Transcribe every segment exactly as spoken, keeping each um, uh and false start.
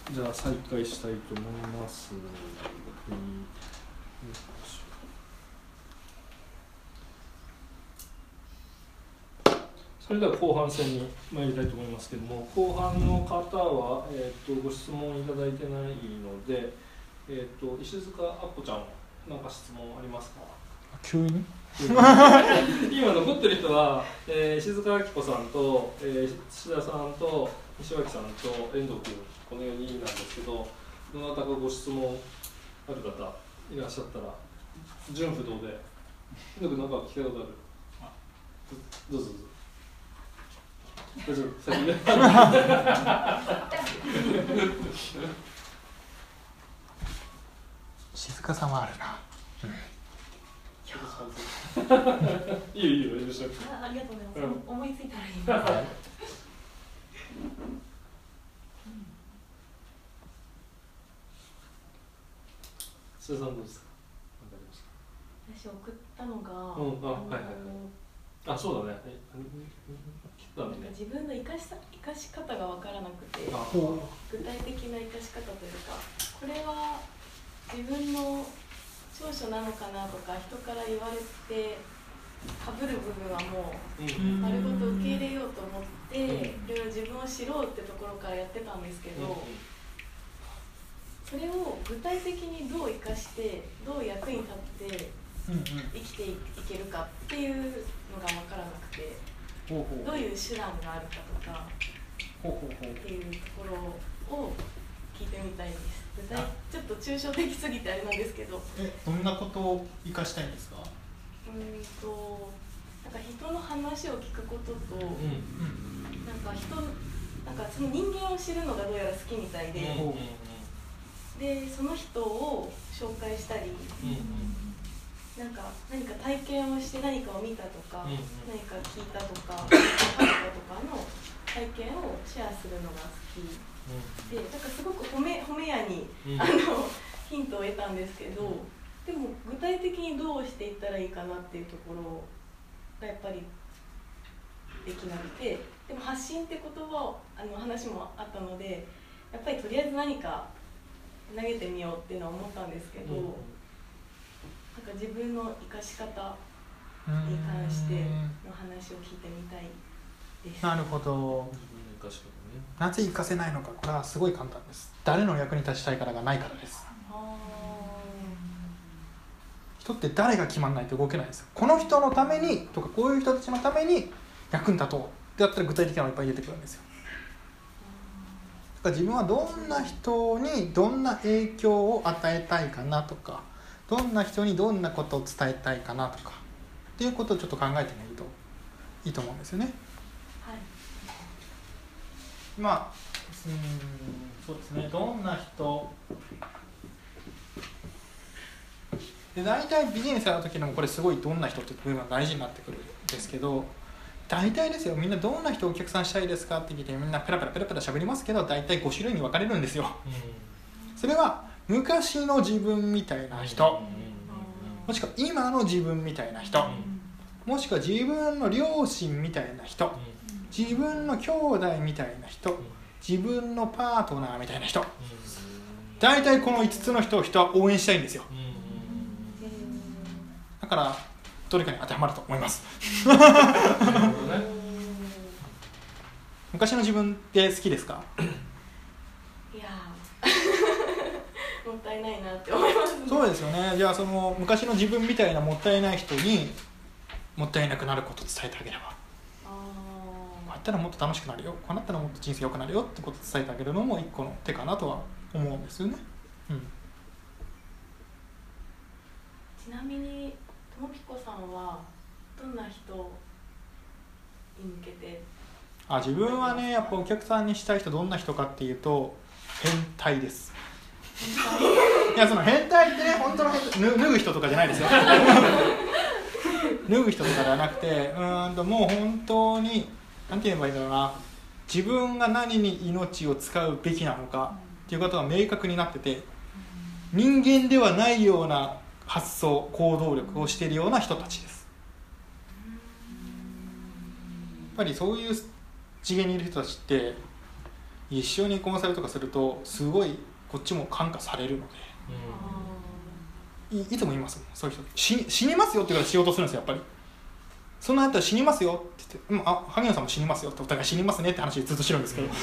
じゃあ再開したいと思います。それでは後半戦に参りたいと思いますけども、後半の方は、えー、とご質問いただいてないので、えー、と石塚アッコちゃん、何か質問ありますか？ 急に今残ってる人は、えー、石塚明子さんと、えー、土田さんと西脇さんと遠藤君、このよにんなんですけど、どなたかご質問ある方いらっしゃったら純不動で。遠藤君、なんか聞いたことある？あ、どうぞどうぞ。大丈夫、先に静香さんはあるな、 うん、いいよいいよ、いいよ。 あ、ありがとうございます、うん、思いついたらいいです。 須田さんどうですか？ 私送ったのが、 うん、あ、はいはいはい。あ、そうだね。だね。 自分の生かし生かし方が分からなくて、具体的な生かし方というか、これは自分の長所なのかなとか、人から言われてかぶる部分はもう丸ごと受け入れようと思って、いろいろ自分を知ろうってところからやってたんですけど、それを具体的にどう生かしてどう役に立って生きていけるかっていうのが分からなくて、どういう手段があるかとかっていうところを聞いてみたいです。具体ちょっと抽象的すぎてあれなんですけど。 え、どんなことを生かしたいんですか？ うんとなんか人の話を聞くことと、うん、なんか人なんかその人間を知るのがどうやら好きみたいで、うん、でその人を紹介したり、うん、なんか何か体験をして何かを見たとか、うん、何か聞いたとか食べたとかの体験をシェアするのが好きで、だからすごく褒め褒めやに、うん、あのヒントを得たんですけど、でも具体的にどうしていったらいいかなっていうところがやっぱりできなくて、でも発信って言葉をあの話もあったので、やっぱりとりあえず何か投げてみようっていうのは思ったんですけど、うん、なんか自分の生かし方に関しての話を聞いてみたいです。 なるほど。なぜ生かせないのか、これはすごい簡単です。誰の役に立ちたいからがないからです。人って誰が決まらないと動けないんですよ。この人のためにとか、こういう人たちのために役に立とうってやったら具体的なのがいっぱい出てくるんですよ。だから自分はどんな人にどんな影響を与えたいかなとか、どんな人にどんなことを伝えたいかなとかっていうことをちょっと考えてみるといいと思うんですよね。 はい、 まあうーんそうですね、どんな人で、大体ビジネスやるときでもこれすごいどんな人っていう部分が大事になってくるんですけど、大体ですよ、みんなどんな人をお客さんしたいですかって聞いて、みんなペラペラペラペラ喋りますけど、大体ご種類に分かれるんですよ。それは昔の自分みたいな人、もしくは今の自分みたいな人、もしくは自分の両親みたいな人、自分の兄弟みたいな人、自分のパートナーみたいな人、大体このいつつの人を人は応援したいんですよ。だからどれかに当てはまると思います昔の自分って好きですか？ いやもったいないなって思いますね。 そうですよね。じゃあその昔の自分みたいなもったいない人にもったいなくなることを伝えてあげれば、あこうやったらもっと楽しくなるよ、こうなったらもっと人生良くなるよってことを伝えてあげるのも一個の手かなとは思うんですよね。うん、 ちなみにともぴこさんはどんな人に向けて？ あ自分はね、やっぱお客さんにしたい人どんな人かっていうと変態です。いやその変態ってね、本当の変態、脱ぐ人とかじゃないですよ脱ぐ人とかではなくて、うーんともう本当になんて言えばいいんだろうな、自分が何に命を使うべきなのかっていうことが明確になってて、人間ではないような発想行動力をしているような人たちです。やっぱりそういう次元にいる人たちって一緒にコンサルとかするとすごいこっちも感化されるので、い, いつも言いますもん、そういう人死, 死にますよって言うからしようとするんですよ。やっぱりそんなやったら死にますよって言って、あ、萩野さんも死にますよって、お互い死にますねって話ずっとしてるんですけど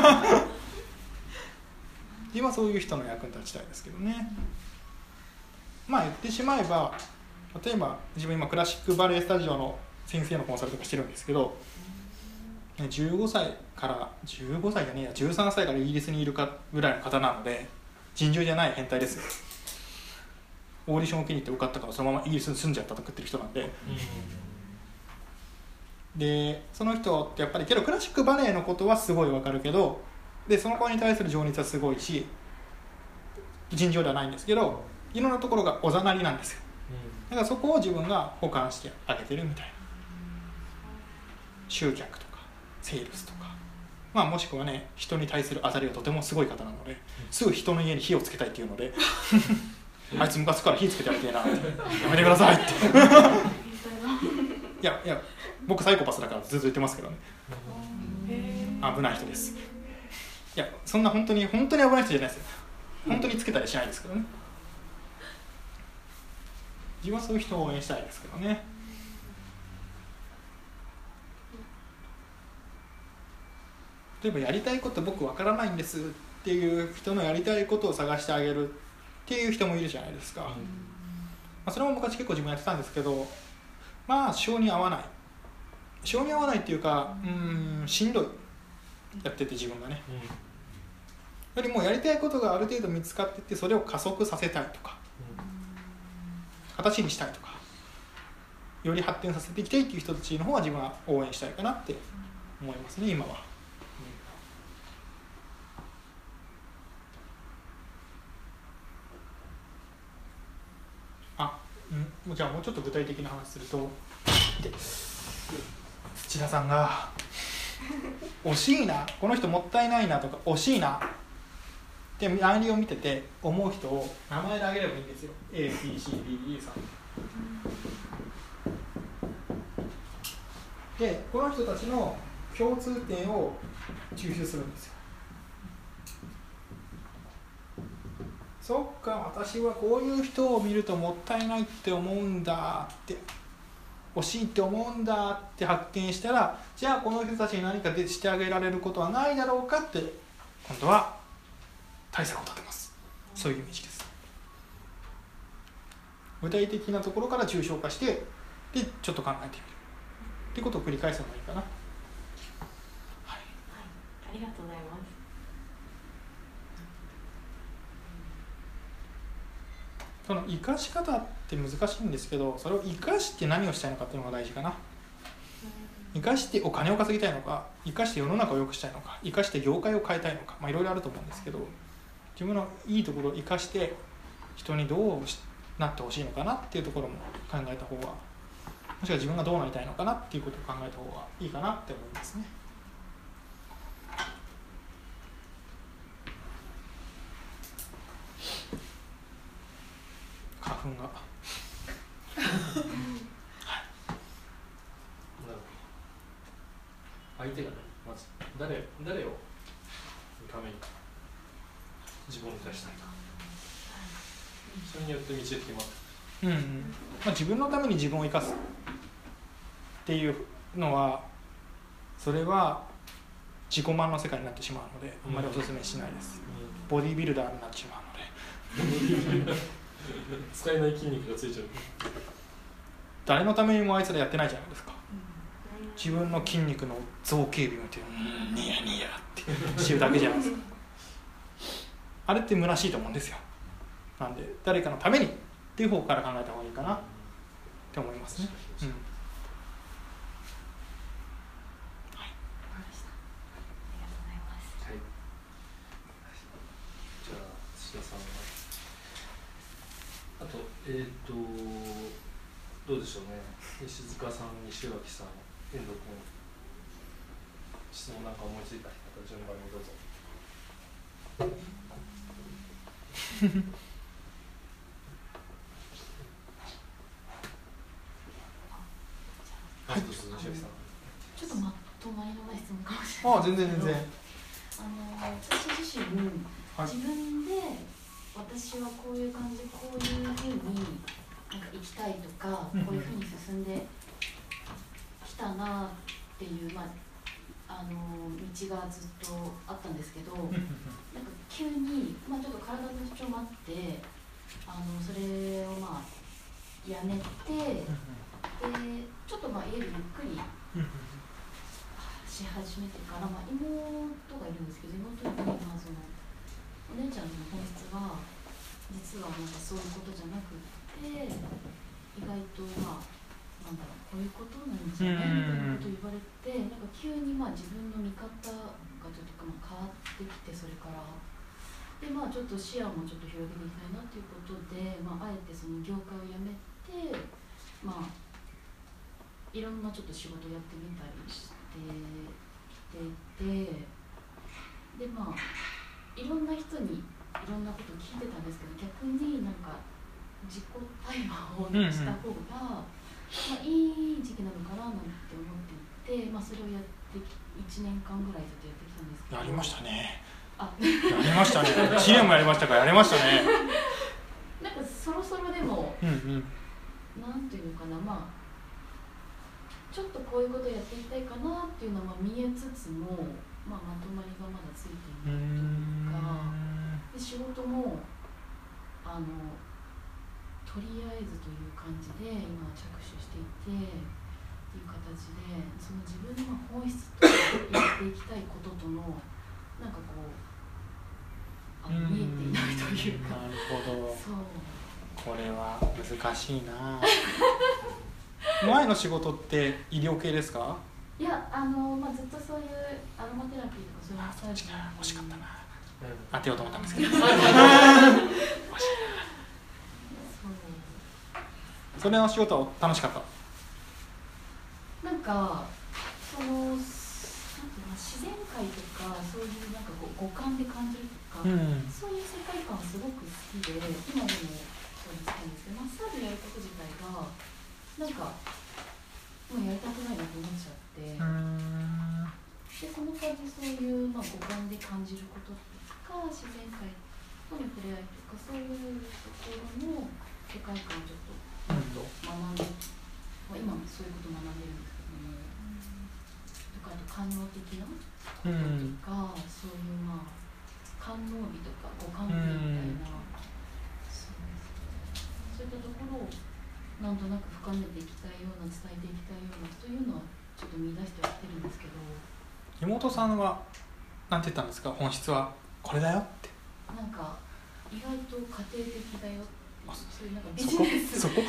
今そういう人の役に立ちたいですけどね。まあ言ってしまえば、例えば自分今クラシックバレエスタジオの先生のコンサルとかしてるんですけど、じゅうごさいからじゅうごさいじゃねえやじゅうさんさいからイギリスにいるかぐらいの方なので、尋常じゃない変態ですよ。オーディションを受けに行って受かったからそのままイギリスに住んじゃったとか言ってる人なんで、でその人ってやっぱりけどクラシックバレエのことはすごいわかるけど、でその子に対する情熱はすごいし、尋常ではないんですけど、いろんなところがおざなりなんですよ。だからそこを自分が補完してあげてるみたいな。集客とかセールスとか、まあ、もしくはね、人に対する当たりがとてもすごい方なので、すぐ人の家に火をつけたいっていうのであいつ昔から火つけてやりてえなってやめてくださいっていやいや僕サイコパスだからずっと言ってますけどね、危ない人です。いやそんな本当に本当に危ない人じゃないですよ。本当につけたりしないですけどね。自分はそういう人を応援したいですけどね。例えばやりたいこと僕わからないんですっていう人のやりたいことを探してあげるっていう人もいるじゃないですか、うん、まあ、それも昔結構自分やってたんですけど、まあ性に合わない性に合わないっていうか、うーんしんどいやってて自分がね、うん、よりもやりたいことがある程度見つかってて、それを加速させたいとか、うん、形にしたいとか、より発展させていきたいっていう人たちの方は自分は応援したいかなって思いますね今は。うん、じゃあもうちょっと具体的な話すると、で土田さんが惜しいな、この人もったいないなとか惜しいなって周りを見てて思う人を名前で挙げればいいんですよ。 エービーシーディーイー さんで、この人たちの共通点を抽出するんですよ。そっか、私はこういう人を見るともったいないって思うんだって、惜しいって思うんだって発見したら、じゃあこの人たちに何かしてあげられることはないだろうかって、今度は対策を立てます。そういうイメージです。具体的なところから抽象化して、でちょっと考えてみるってことを繰り返すのがいいかな。はい、 はい、ありがとうございます。 その生かし方って難しいんですけど、それを生かして何をしたいのかっていうのが大事かな。生かしてお金を稼ぎたいのか、生かして世の中を良くしたいのか、生かして業界を変えたいのか、まあいろいろあると思うんですけど、自分のいいところを生かして人にどうなってほしいのかなっていうところも考えた方が、もしくは自分がどうなりたいのかなっていうことを考えた方がいいかなって思いますね。花粉がはい、 相手がね、まず誰誰をために自分を生かしたいか、それによって道で決まって、 うんうん、まあ、自分のために自分を生かすっていうのは、それは自己満の世界になってしまうので、あんまりお勧めしないです、うん、ボディービルダーになってしまうので使えない筋肉がついちゃう。 誰のためにもあいつらやってないじゃないですか。自分の筋肉の造形美を見てニヤニヤってしてるだけじゃないですか。あれって虚しいと思うんですよ。なんで誰かのためにっていう方から考えた方がいいかなって思いますね。うん、 あと、えーと、どうでしょうね、石塚さん、西脇さん、遠藤君、質問なんか思いついた方、順番にどうぞ。はい、どうぞ、西脇さん。 ちょっとまとまりのない質問かもしれない。 ああ、全然全然。 あのはい、 自分で私はこういう感じでこういうふうになんか行きたいとか、 うん、 こういうふうに進んできたなっていう、まあ、あの道がずっとあったんですけど、なんか急に、まあ、ちょっと体の不調もあってあのそれをまあやめて、でちょっとまあ家でゆっくりし始めてから、まあ、妹がいるんですけど、妹に、まあ、そのお姉ちゃんの本質は実はなんかそういうことじゃなくて、意外とまあなんだろう、こういうことなんじゃないみたいなことを言われて、なんか急にまあ自分の見方がちょっとまあ変わってきて、それからでまあちょっと視野もちょっと広げていきたいなということで、まあ、あえてその業界を辞めて、まあいろんなちょっと仕事をやってみたりしててて、でまあいろんな人にいろんなことを聞いてたんですけど、逆になんか自己対話をした方が、まあ、いい時期なのかななんて思っていて、まあ、それをやっていちねんかんぐらいずっとやってきたんですけど。 やりましたね。 あやりましたね。いちねんもやりましたから、やりましたね。 なんかそろそろでも、 うんうん、 なんていうのかな、まあちょっとこういうことをやっていきたいかなっていうのは見えつつも、まあ、まとまりがまだついていないというか、で仕事もあのとりあえずという感じで今は着手していてっていう形で、その自分の本質とやっていきたいこととのなんかこうあの見えていないというか。 なるほど。 そうこれは難しいな。前の仕事って医療系ですか？ いや、あの、まあ、ずっとそういうアロマテラピーとかそういうマッサージ欲しかったな。当てようと思ったんですけど。それの仕事は楽しかった。 なんかそのなんていうの、自然界とかそういうなんかこう五感で感じるとか、うん、そういう世界観すごく好きで、今でもそうなんですけど、マッサージやること自体がなんかもうやりたくないなと思っちゃって、でこの感じそういう、まあ、五感で感じることとか自然界との触れ合いとかそういうところの世界観をちょっと学んで、まあ、今もそういうことを学んでるんですけども、とかあと官能的なこととか、うん、そういうまあ官能美とか五感美みたいな、うん、そういったところをなんとなく深めていきたいような、伝えていきたいようなというのはちょっと見出してはきてるんですけど。 妹さんは何て言ったんですか？本質はこれだよって。 なんか意外と家庭的だよっていう、そういうなんかビジネスそこ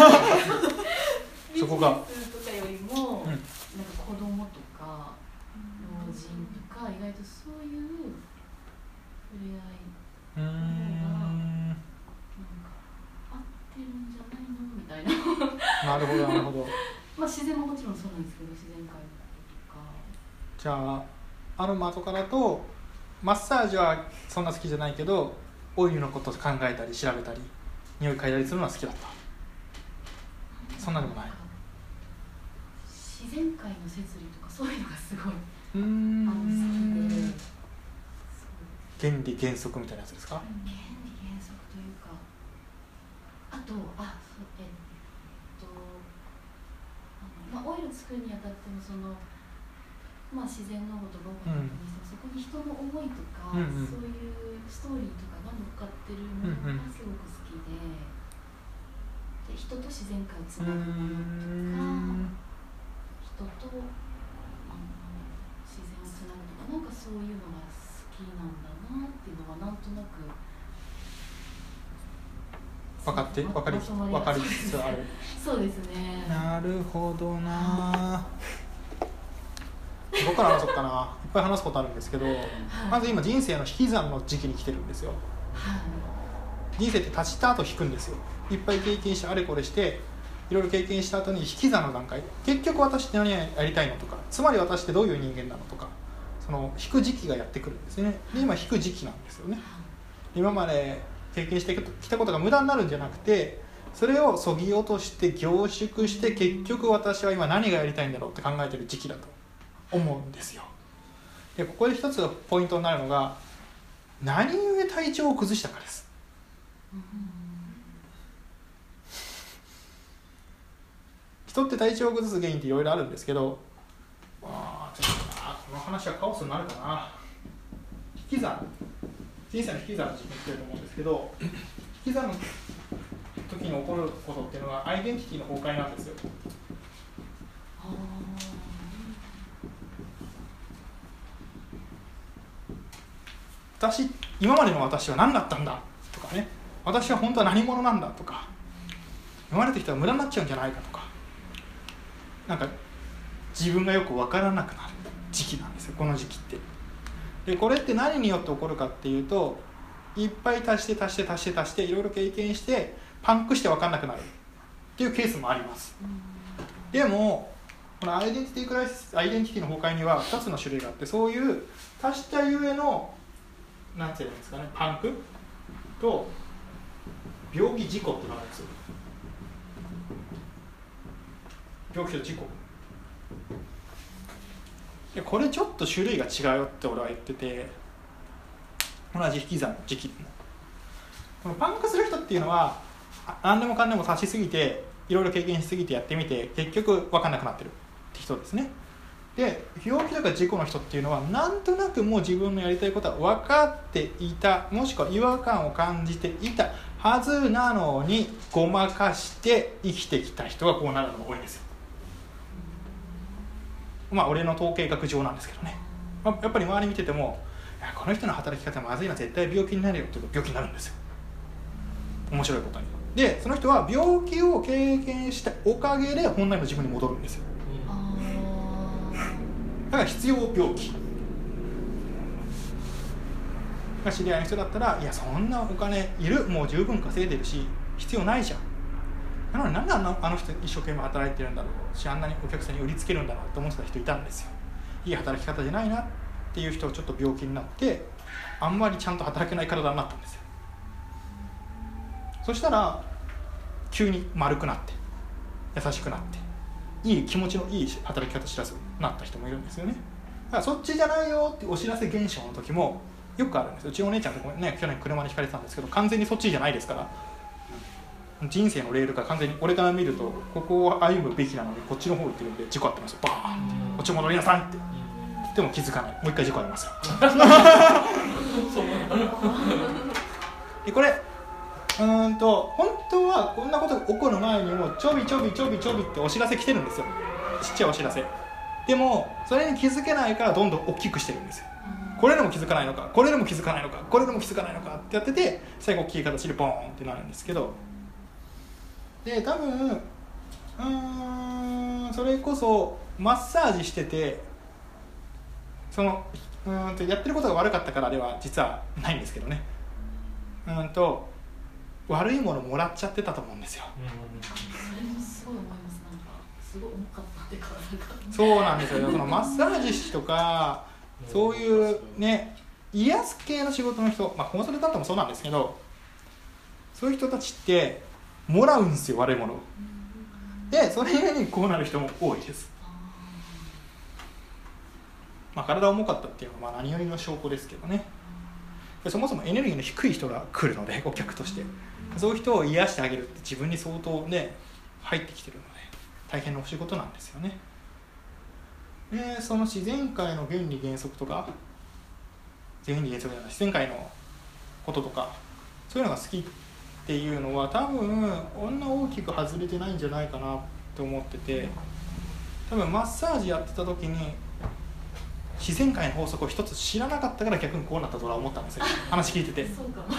そこがビジネスとかよりも、 うん、 なんか子供とか老人とか意外とそういう触れ合いの方がなんか合ってるんじゃないのみたいな。 なるほどなるほど。 まあ自然ももちろんそうなんですけど、自然界のこととか。 じゃあアロマとかだとマッサージはそんな好きじゃないけど、オイルのことを考えたり調べたり匂い嗅いだりするのは好きだった。そんなでもない。 自然界の摂理とかそういうのがすごい。 うーん。 あの好きで。 原理原則みたいなやつですか？ 原理原則というか、あとあそうえっとあのまあオイル作るにあたってもその。まあ、自然のことが多かったりして、うん、そこに人の思いとか、うんうん、そういうストーリーとかが乗っかってるものがすごく好きで、で人と自然界をつなぐものとか、人とあの自然をつなぐとか、なんかそういうのが好きなんだなっていうのはなんとなく分かって分かり分かりつつある。 そうですね。 なるほどな。どこから話そうかな。いっぱい話すことあるんですけど、はい、まず今人生の引き算の時期に来てるんですよ、はい、人生って立ちた後引くんですよ。いっぱい経験してあれこれしていろいろ経験した後に引き算の段階、結局私って何やりたいのとか、つまり私ってどういう人間なのとか、その引く時期がやってくるんですね。で今引く時期なんですよね。今まで経験してきたことが無駄になるんじゃなくて、それをそぎ落として凝縮して、結局私は今何がやりたいんだろうって考えてる時期だと思うんですよ。でここで一つポイントになるのが、 何故体調を崩したかです。人って体調を崩す原因っていろいろあるんですけど、あちょっとなこの話はカオスになるかな。引き算、人生の引き算の時期に来てると思うんですけど、引き算の時に起こることっていうのはアイデンティティの崩壊なんですよ。私、今までの私は何だったんだとかね、私は本当は何者なんだとか、今までの人は無駄になっちゃうんじゃないかとか、なんか自分がよく分からなくなる時期なんですよ、この時期って。でこれって何によって起こるかっていうと、いっぱい足して足して足して足していろいろ経験してパンクして分かんなくなるっていうケースもあります。でもこのアイデンティティクライシス、アイデンティティの崩壊にはふたつの種類があって、そういう足したゆえのなんていうんですかね、パンクと病気事故ってのがあるんですよ。病気と事故で、これちょっと種類が違うよって俺は言ってて、同じ引き算の時期でもこのパンクする人っていうのは何でもかんでも足しすぎていろいろ経験しすぎてやってみて結局分かんなくなってるって人ですね。で病気とか事故の人っていうのはなんとなくもう自分のやりたいことは分かっていた、もしくは違和感を感じていたはずなのにごまかして生きてきた人がこうなるのが多いんですよ。まあ俺の統計学上なんですけどね、やっぱり周り見ててもいやこの人の働き方まずいな、絶対病気になるよって言うと病気になるんですよ、面白いことに。でその人は病気を経験したおかげで本来の自分に戻るんですよ。だから必要病気が知り合いの人だったら、いやそんなお金いる、もう十分稼いでるし必要ないじゃん、なのになんであの、あの人一生懸命働いてるんだろうし、あんなにお客さんに売りつけるんだろうって思ってた人いたんですよ。いい働き方じゃないなっていう人はちょっと病気になってあんまりちゃんと働けない体になったんですよ。そしたら急に丸くなって優しくなっていい気持ちのいい働き方知らずになった人もいるんですよね。だからそっちじゃないよってお知らせ現象の時もよくあるんですよ。うちのお姉ちゃんとこね去年車にひかれてたんですけど、完全にそっちじゃないですから、人生のレールが完全に俺から見るとここを歩むべきなのにこっちの方行ってるんで事故あってますよ、バーンってこっち戻りなさいってでも気づかない、もう一回事故ありますよでこれうーんと本当はこんなことが起こる前にもちょびちょびちょびちょびってお知らせ来てるんですよ、ちっちゃいお知らせでもそれに気づけないからどんどん大きくしてるんですよ。これでも気づかないのか、これでも気づかないのか、これでも気づかないのかってやってて最後大きい形でボーンってなるんですけど、で多分うーんそれこそマッサージしててそのうーんとやってることが悪かったからでは実はないんですけどね、うーんと悪いものもらっちゃってたと思うんですよ。 それもすごい思います。なんかすごい重かったっていうか、 そうなんですよ。そのマッサージ師とかそういうね癒す系の仕事の人、まあコンサルタントもそうなんですけど、そういう人たちってもらうんですよ、悪いものを。でそれゆえにこうなる人も多いです。まあ体重かったっていうのはまあ何よりの証拠ですけどね。そもそもエネルギーの低い人が来るので、顧客としてそういう人を癒してあげるって自分に相当ね入ってきてるので大変なお仕事なんですよね。でその自然界の原理原則とか原理原則じゃない自然界のこととかそういうのが好きっていうのは多分こんな大きく外れてないんじゃないかなと思ってて、多分マッサージやってた時に自然界の法則を一つ知らなかったから逆にこうなったとは思ったんですよ、話聞いてて。 そうか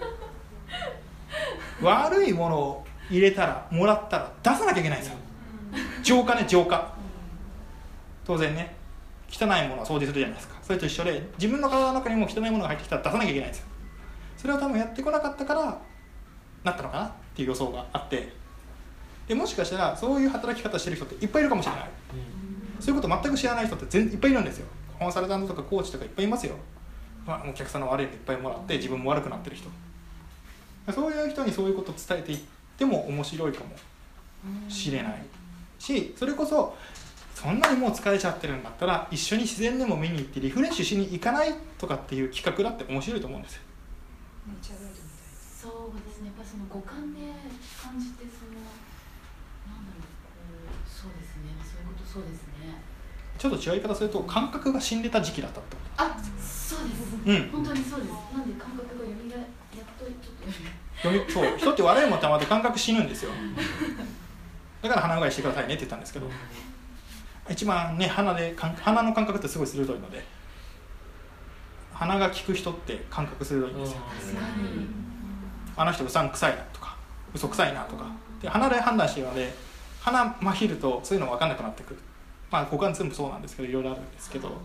悪いものを入れたらもらったら出さなきゃいけないんですよ。浄化ね、浄化。当然ね汚いものは掃除するじゃないですか。それと一緒で自分の体の中にも汚いものが入ってきたら出さなきゃいけないんですよ。それを多分やってこなかったからなったのかなっていう予想があって、でもしかしたらそういう働き方してる人っていっぱいいるかもしれない、うん、そういうこと全く知らない人って全いっぱいいるんですよ。コンサルタントとかコーチとかいっぱいいますよ、まあ、お客さんの悪いのいっぱいもらって自分も悪くなってる人、そういう人にそういうことを伝えていっても面白いかもしれないし、それこそそんなにもう疲れちゃってるんだったら一緒に自然でも見に行ってリフレッシュしに行かないとかっていう企画だって面白いと思うんですよ。 そうですね、やっぱりその五感で感じて、そのなんだろう、こうそうですね、そういうこと、そうですね。 ちょっと違い方すると感覚が死んでた時期だったってこと。 あ、そうです、 うん、 本当にそうです。なんで感覚が蘇やっとちょっと読みそう人って悪いもんたまって感覚死ぬんですよ。だから鼻うがいしてくださいねって言ったんですけど、一番ね鼻で鼻の感覚ってすごい鋭いので、鼻が利く人って感覚鋭いんですよ。あの人うさんくさいなとか嘘くさいなとかで鼻で判断しているので、鼻まひるとそういうの分かんなくなってくる。まあ五感全部そうなんですけどいろいろあるんですけど、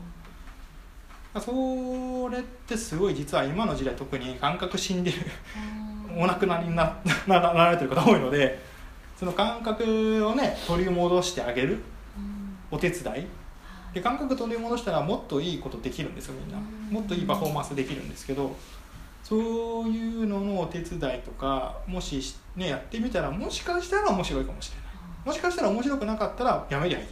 それってすごい実は今の時代特に感覚死んでるお亡くなりに な, な, なられてる方多いので、その感覚をね取り戻してあげるお手伝いで、感覚取り戻したらもっといいことできるんですよ。みんなもっといいパフォーマンスできるんですけど、そういうののお手伝いとかもし、ね、やってみたらもしかしたら面白いかもしれない。もしかしたら面白くなかったらやめりゃいい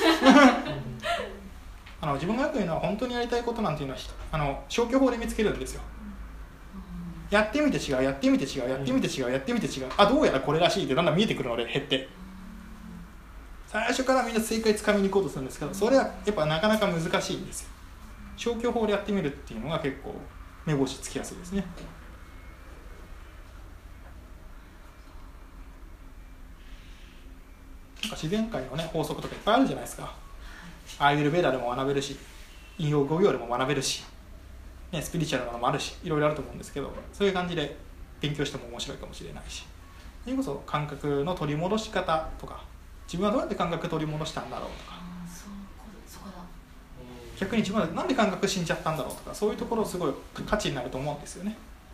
あの自分がよく言うのは本当にやりたいことなんていうのはあの消去法で見つけるんですよ。やってみて違う、やってみて違う、やってみて違う、やってみて違う、あどうやらこれらしいってだんだん見えてくるので減って、最初からみんな正解つかみに行こうとするんですけど、それはやっぱなかなか難しいんですよ。消去法でやってみるっていうのが結構目星つきやすいですね。なんか自然界の、ね、法則とかいっぱいあるじゃないですか。アーユルベーダでも学べるし、引用語行でも学べるし、ね、スピリチュアルなのもあるし、いろいろあると思うんですけど、そういう感じで勉強しても面白いかもしれないし、それこそ感覚の取り戻し方とか、自分はどうやって感覚取り戻したんだろうとか、 そこだ、 逆に自分はなんで感覚死んじゃったんだろうとか、そういうところすごい価値になると思うんですよね。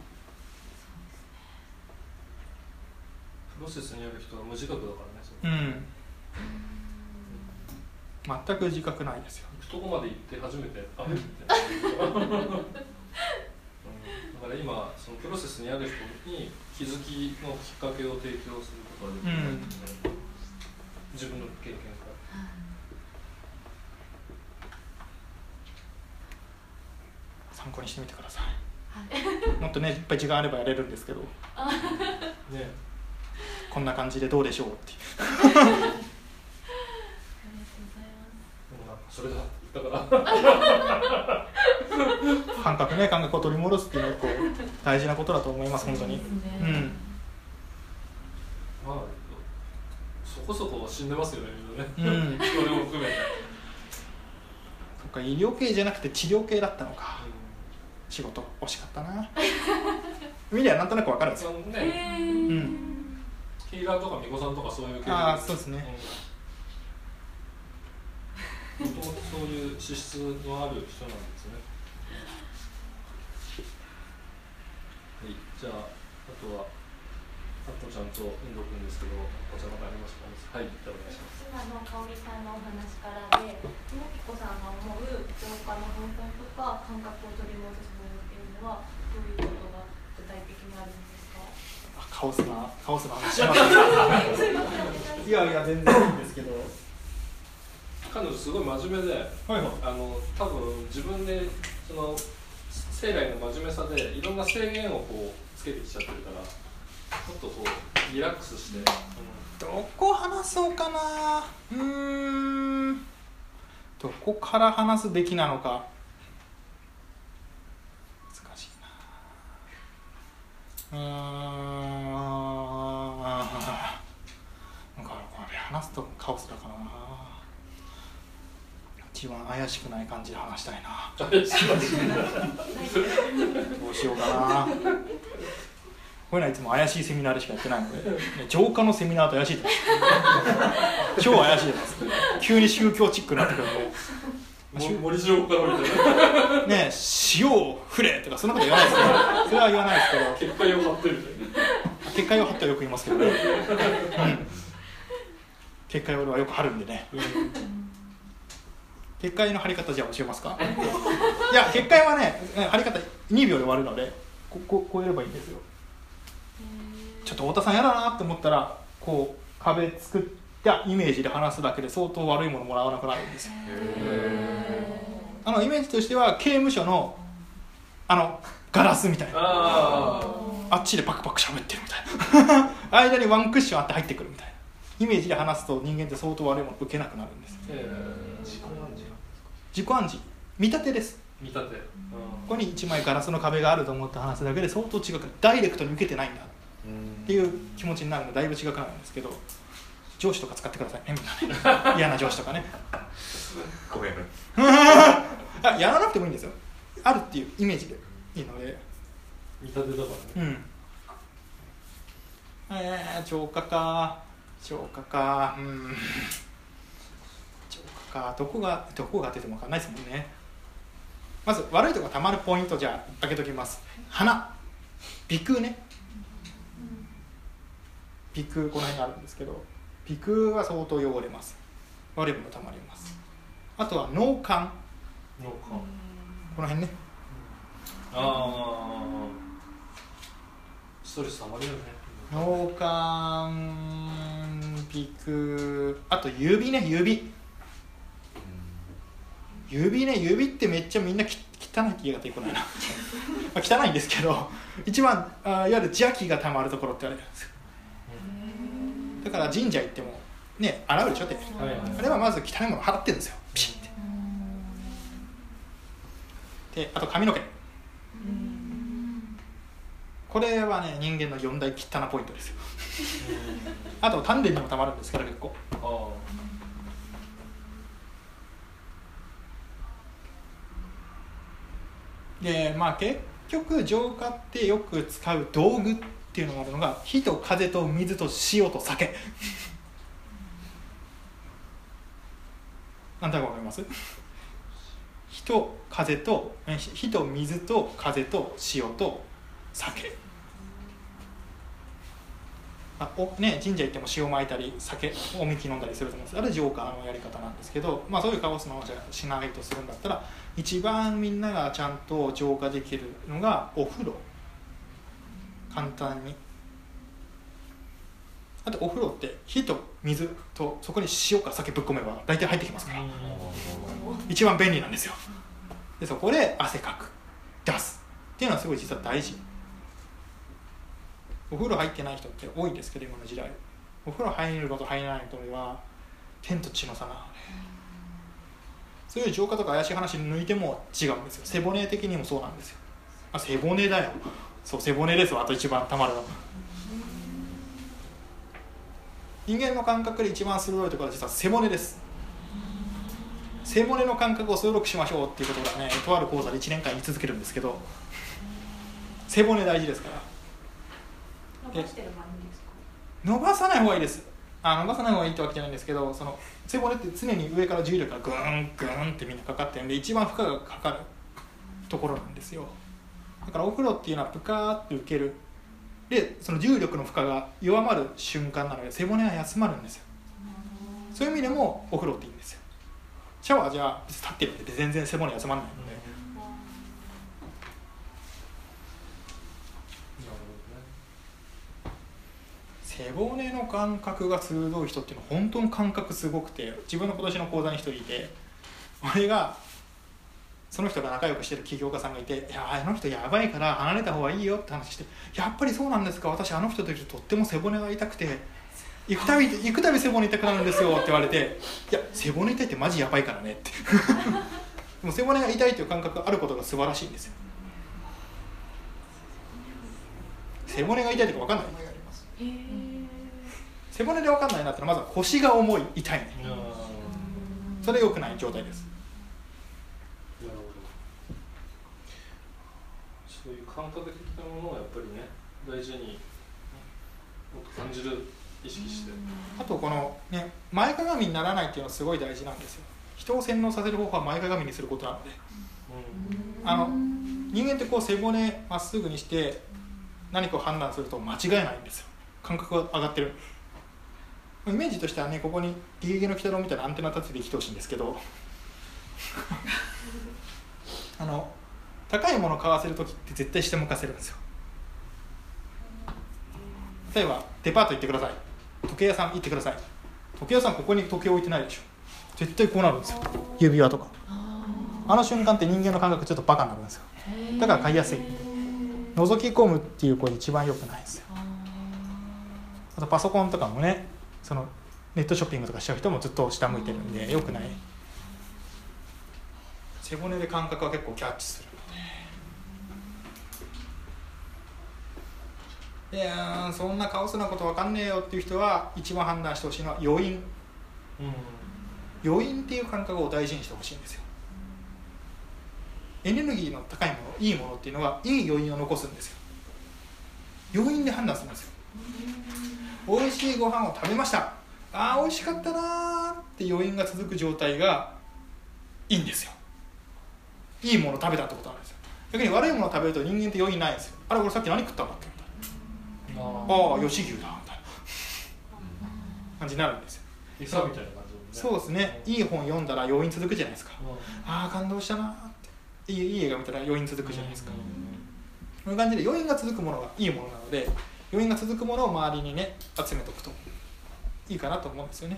プロセスにやる人は無自覚だからね。 うん全く自覚ないですよ。 行くとこまで行って初めてあれってうん、だから今そのプロセスにある人に気づきのきっかけを提供することができる、うん、自分の経験から、 参考にしてみてください。もっとねいっぱい時間あればやれるんですけどね、こんな感じでどうでしょうっていうそれだだから感覚ね感覚を取り戻すっていうのはこう大事なことだと思います。本当に、ね、うん、 まあそこそこ死んでますよねみんなね、うん、それも含めてそっか医療系じゃなくて治療系だったのか、うん、仕事惜しかったな見りゃなんとなく分かるんですよ、ね、うん、 ヒーラーとか巫女さんとかそういう系ああそうですね、 もともとそういう資質のある人なんですね。はい、じゃああとはあとちゃんと遠藤君ですけど、こちらの方ありますか？はい、じゃあお願いします。 今の香織さんのお話からで、もきこさんが思う浄化の方法とか感覚を取り戻すものっていうのはどういうことが具体的にあるんですか？ あ、カオスなカオスな話しますね。いやいや全然いいんですけど。 彼女すごい真面目で、はいはい、あの多分自分でその生来の真面目さでいろんな制限をこうつけてきちゃってるから、もっとこうリラックスして、うん、 どこ話そうかな。うーんどこから話すべきなのか難しいな。うーんなんかこれ話すとカオスだからな。一番怪しくない感じで話したいな。どうしようかな。こういうのはいつも怪しいセミナーでしかやってないので、ね、浄化のセミナーと怪しいです。超怪しいです。急に宗教チックになってくるので、 森浄化のみたいなね、塩を振れとかそんなこと言わないですけど、それは言わないですけど、 結界を張ってるみたいな。 結界を張ってはよく言いますけどね、うん、結界はよく張るんでね、うん、結界の張り方じゃあ教えますか？いや結界はね張り方にびょうで終わるので、こここうやればいいんですよ。ちょっと太田さんやだなと思ったらこう壁作っやイメージで話すだけで相当悪いものもらわなくなるんですよ。あのイメージとしては刑務所のあのガラスみたいな、あ, あっちでパクパク喋ってるみたいな間にワンクッションあって入ってくるみたいなイメージで話すと人間って相当悪いものを受けなくなるんです。 自己暗示自己暗示見立てです。 見立て、うん、ここにいちまいガラスの壁があると思って話すだけで相当違くダイレクトに受けてないんだっていう気持ちになるのでだいぶ違くなるんですけど、上司とか使ってくださいねみんなね嫌な上司とかねごめんあやらなくてもいいんですよ。あるっていうイメージでいいので見立てだからね。 うんえー、浄化か浄化かうん浄化かどこがどこが出ても分かんないですもんね。まず悪いところがたまるポイントじゃあ開けときます。鼻鼻腔ね、鼻腔この辺にあるんですけど鼻腔は相当汚れます。悪いものたまります。あとは脳幹、 脳幹この辺ね、 ああストレスたまるよね。 脳幹鼻腔あと指ね指指ね指ってめっちゃみんなき汚いって言い方よくないなまあ汚いんですけど一番あいわゆる邪気がたまるところってあるんですよ。だから神社行ってもね洗うでしょって、はいはい、あれはまず汚いもの払ってるんですよピシッて。であと髪の毛、これはね人間の四大汚なポイントですよあと丹田にもたまるんですから結構。あでまあ結局浄化ってよく使う道具っていうのがあるのが火と風と水と塩と酒何だか分かります？火と風と火と水と風と塩と酒あお、ね、神社行っても塩撒いたり酒おみき飲んだりすると思うんです。あれ浄化のやり方なんですけど、まあ、そういうカオスのじゃしないとするんだったら一番みんながちゃんと浄化できるのがお風呂。簡単にあとお風呂って火と水とそこに塩か酒ぶっ込めば大体入ってきますから一番便利なんですよ。でそこで汗かく出すっていうのはすごい実は大事。お風呂入ってない人って多いんですけど今の時代お風呂入るのと入らないのとでは天と地の差なので、そういう浄化とか怪しい話抜いても違うんですよ。背骨的にもそうなんですよ。あ背骨だよ。そう背骨ですわ。あと一番たまるの人間の感覚で一番鋭いところは実は背骨です。背骨の感覚を鋭くしましょうっていうことがねとある講座でいちねんかん言い続けるんですけど背骨大事ですから。 伸ばしてる感じですか？ 伸ばさない方がいいです。あ伸ばさない方がいいってわけじゃないんですけど、その背骨って常に上から重力がグーングーンってみんなかかってるんで一番負荷がかかるところなんですよ。だからお風呂っていうのはプカーって受けるでその重力の負荷が弱まる瞬間なので背骨は休まるんですよ。そういう意味でもお風呂っていいんですよ。シャワーじゃ立ってるんで全然背骨休まらないので、背骨の感覚が鋭い人っていうのは本当に感覚すごくて、自分の今年の講座に一人いて俺がその人が仲良くしてる起業家さんがいて、いやあの人やばいから離れた方がいいよって話して、やっぱりそうなんですか、私あの人といるととっても背骨が痛くて行くたび行くたび背骨痛くなるんですよって言われて、いや背骨痛いってマジやばいからねってでも背骨が痛いという感覚があることが素晴らしいんですよ。背骨が痛いとか分かんない場合があります。背骨で分かんないなったらまずは腰が重い痛いね、それ良くない状態です。 なるほど。そういう感覚的なものをやっぱりね大事にもっと感じる意識して、 あとこのね前かがみにならないっていうのはすごい大事なんですよ。人を洗脳させる方法は前かがみにすることなので、うん、あの人間ってこう背骨まっすぐにして何かを判断すると間違えないんですよ。感覚が上がってる。イメージとしてはねここにゲゲゲの鬼太郎みたいなアンテナ立てて生きてほしいんですけどあの高いものを買わせるときって絶対下向かせるんですよ。例えばデパート行ってください、時計屋さん行ってください、 時計屋さんここに時計置いてないでしょ。絶対こうなるんですよ、指輪とか。あの瞬間って人間の感覚ちょっとバカになるんですよ。だから買いやすい。覗き込むっていう声一番良くないんですよ。あとパソコンとかもね、そのネットショッピングとかしちゃう人もずっと下向いてるんで良くない。背骨で感覚は結構キャッチするので、いやーそんなカオスなこと分かんねえよっていう人は一番判断してほしいのは余韻、うん、余韻っていう感覚を大事にしてほしいんですよ。エネルギーの高いもの、いいものっていうのはいい余韻を残すんですよ。余韻で判断するんですよ。美味しいご飯を食べました、あー美味しかったなーって余韻が続く状態がいいんですよ。いいもの食べたってことなんですよ。逆に悪いものを食べると人間って余韻ないんですよ。あれ俺さっき何食ったんだっけみたいな、ああ吉牛だみたいな感じになるんですよ。 餌みたいな感じ、ね、 そうですね。いい本読んだら余韻続くじゃないですか。ああ感動したなーって、いい、いい映画見たら余韻続くじゃないですか。こういう感じで余韻が続くものがいいものなので、余韻が続くものを周りにね集めておくといいかなと思うんですよね。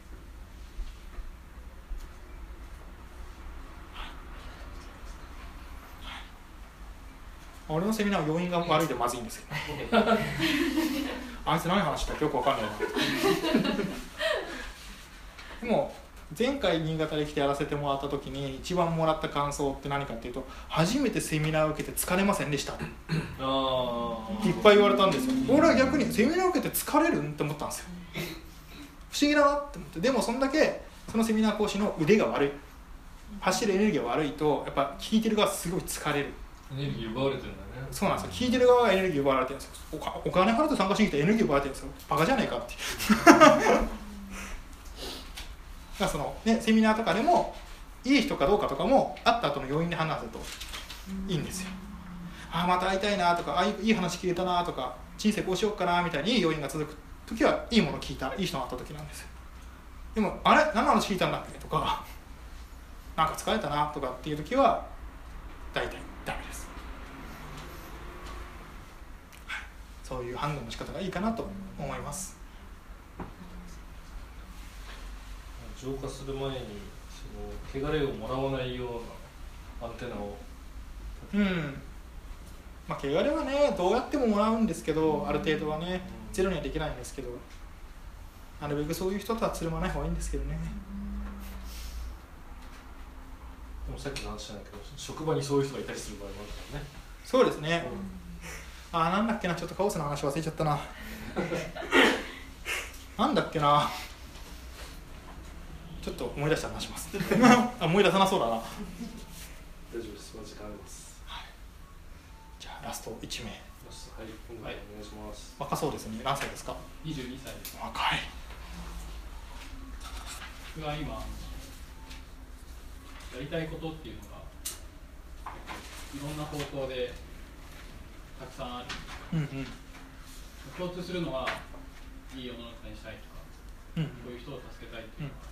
俺のセミナーは余韻が悪いでまずいんですよあいつ何話したかよく分かんないなでも前回新潟で来てやらせてもらった時に一番もらった感想って何かっていうと、初めてセミナーを受けて疲れませんでしたっていっぱい言われたんですよ。俺は逆にセミナーを受けて疲れるんって思ったんですよ。不思議だなって思って。でもそんだけそのセミナー講師の腕が悪い、走るエネルギーが悪いとやっぱ聞いてる側すごい疲れる。 エネルギー奪われてるんだね。 そうなんですよ。聞いてる側がエネルギー奪われてるんですよ。お, かお金払って参加しに来てエネルギー奪われてるんですよ。バカじゃないかってだその、ね、セミナーとかでもいい人かどうかとかも会った後の要因で判断するといいんですよ。ああまた会いたいなとか、あいい話聞けたなとか、人生こうしようかなみたいにいい要因が続く時はいいもの聞いた、いい人に会った時なんですよ。でもあれ何の話聞いたんだっけとか、なんか疲れたなとかっていう時は大体ダメです、はい、そういう判断の仕方がいいかなと思います。 浄化する前にその汚れをもらわないようなアンテナを、 うんまあ、汚れはねどうやってももらうんですけど、ある程度はねゼロにはできないんですけど、なるべくそういう人とはつるまない方がいいんですけどね。 でもさっきの話じゃないけど、職場にそういう人がいたりする場合もあるからね。 そうですね、うん、あなんだっけな、ちょっとカオスの話忘れちゃったななんだっけな、ちょっと思い出したら話しますあ思い出さなそうだな。 大丈夫です、まだ時間あります、 はい、じゃあラストいち名。 はい、今回お願いします。 若そうですね。何歳ですか？ にじゅうにさいです。 若い。 僕は今やりたいことっていうのがいろんな方向でたくさんある、 うんうん、 共通するのはいい世の中にしたいとか、うん、こういう人を助けたいっていうのが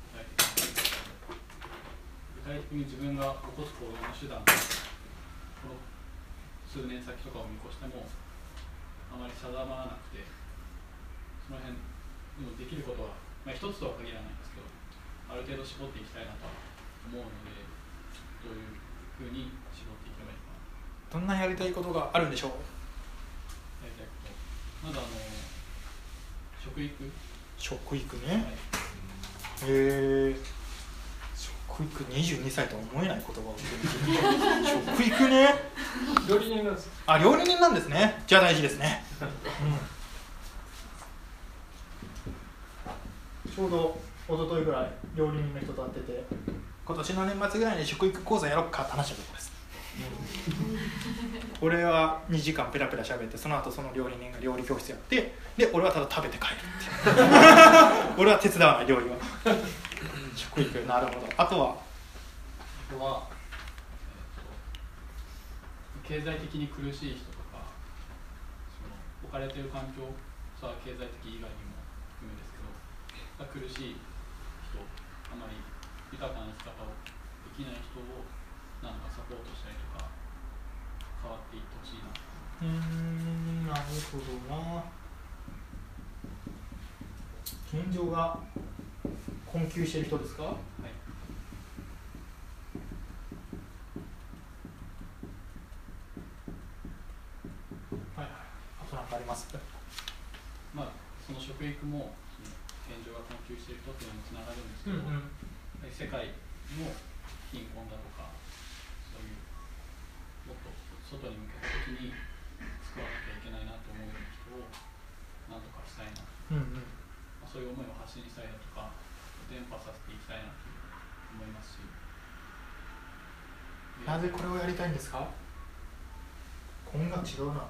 具体的に自分が起こす行動の手段この数年先とかを見越してもあまり定まらなくて、その辺でもできることは、まあ、一つとは限らないんですけど、ある程度絞っていきたいなとは思うので、どういうふうに絞っていけばいいかな。 どんなやりたいことがあるんでしょう？ やりたいこと、まずあの食育。 食育ね、はい、へえ、食育にじゅうにさいとは思えない言葉を食育ね。 料理人なんです。 あ、料理人なんですね。じゃあ大事ですね、うん、ちょうど一昨日ぐらい料理人の人と会ってて、今年の年末ぐらいに食育講座やろうかって話したところです、うん、俺はにじかんペラペラ喋って、その後その料理人が料理教室やって、で俺はただ食べて帰るっていう俺は手伝わない料理は食育、なるほど。あとはあとは、えー、と経済的に苦しい人とか、その置かれている環境、さあ経済的以外にも含めですけど、が苦しい人、あまり豊かな生き方をできない人をなんかサポートしたりとか変わっていってほしいな。 うーん、なるほどな。 現状が困窮している人ですか？はい。はいはい。あと何かあります？ まあその食育も現状が困窮している人っていうのにつながるんですけど、 うんうん、 世界の貧困だとかそういうもっと外に向けた時に救わなきゃいけないなと思うような人を何とかしたいな、うんうん、まあ、そういう思いを発信したいだとか伝播させていきたいなと思いますし。 なぜこれをやりたいんですか？今が違うな。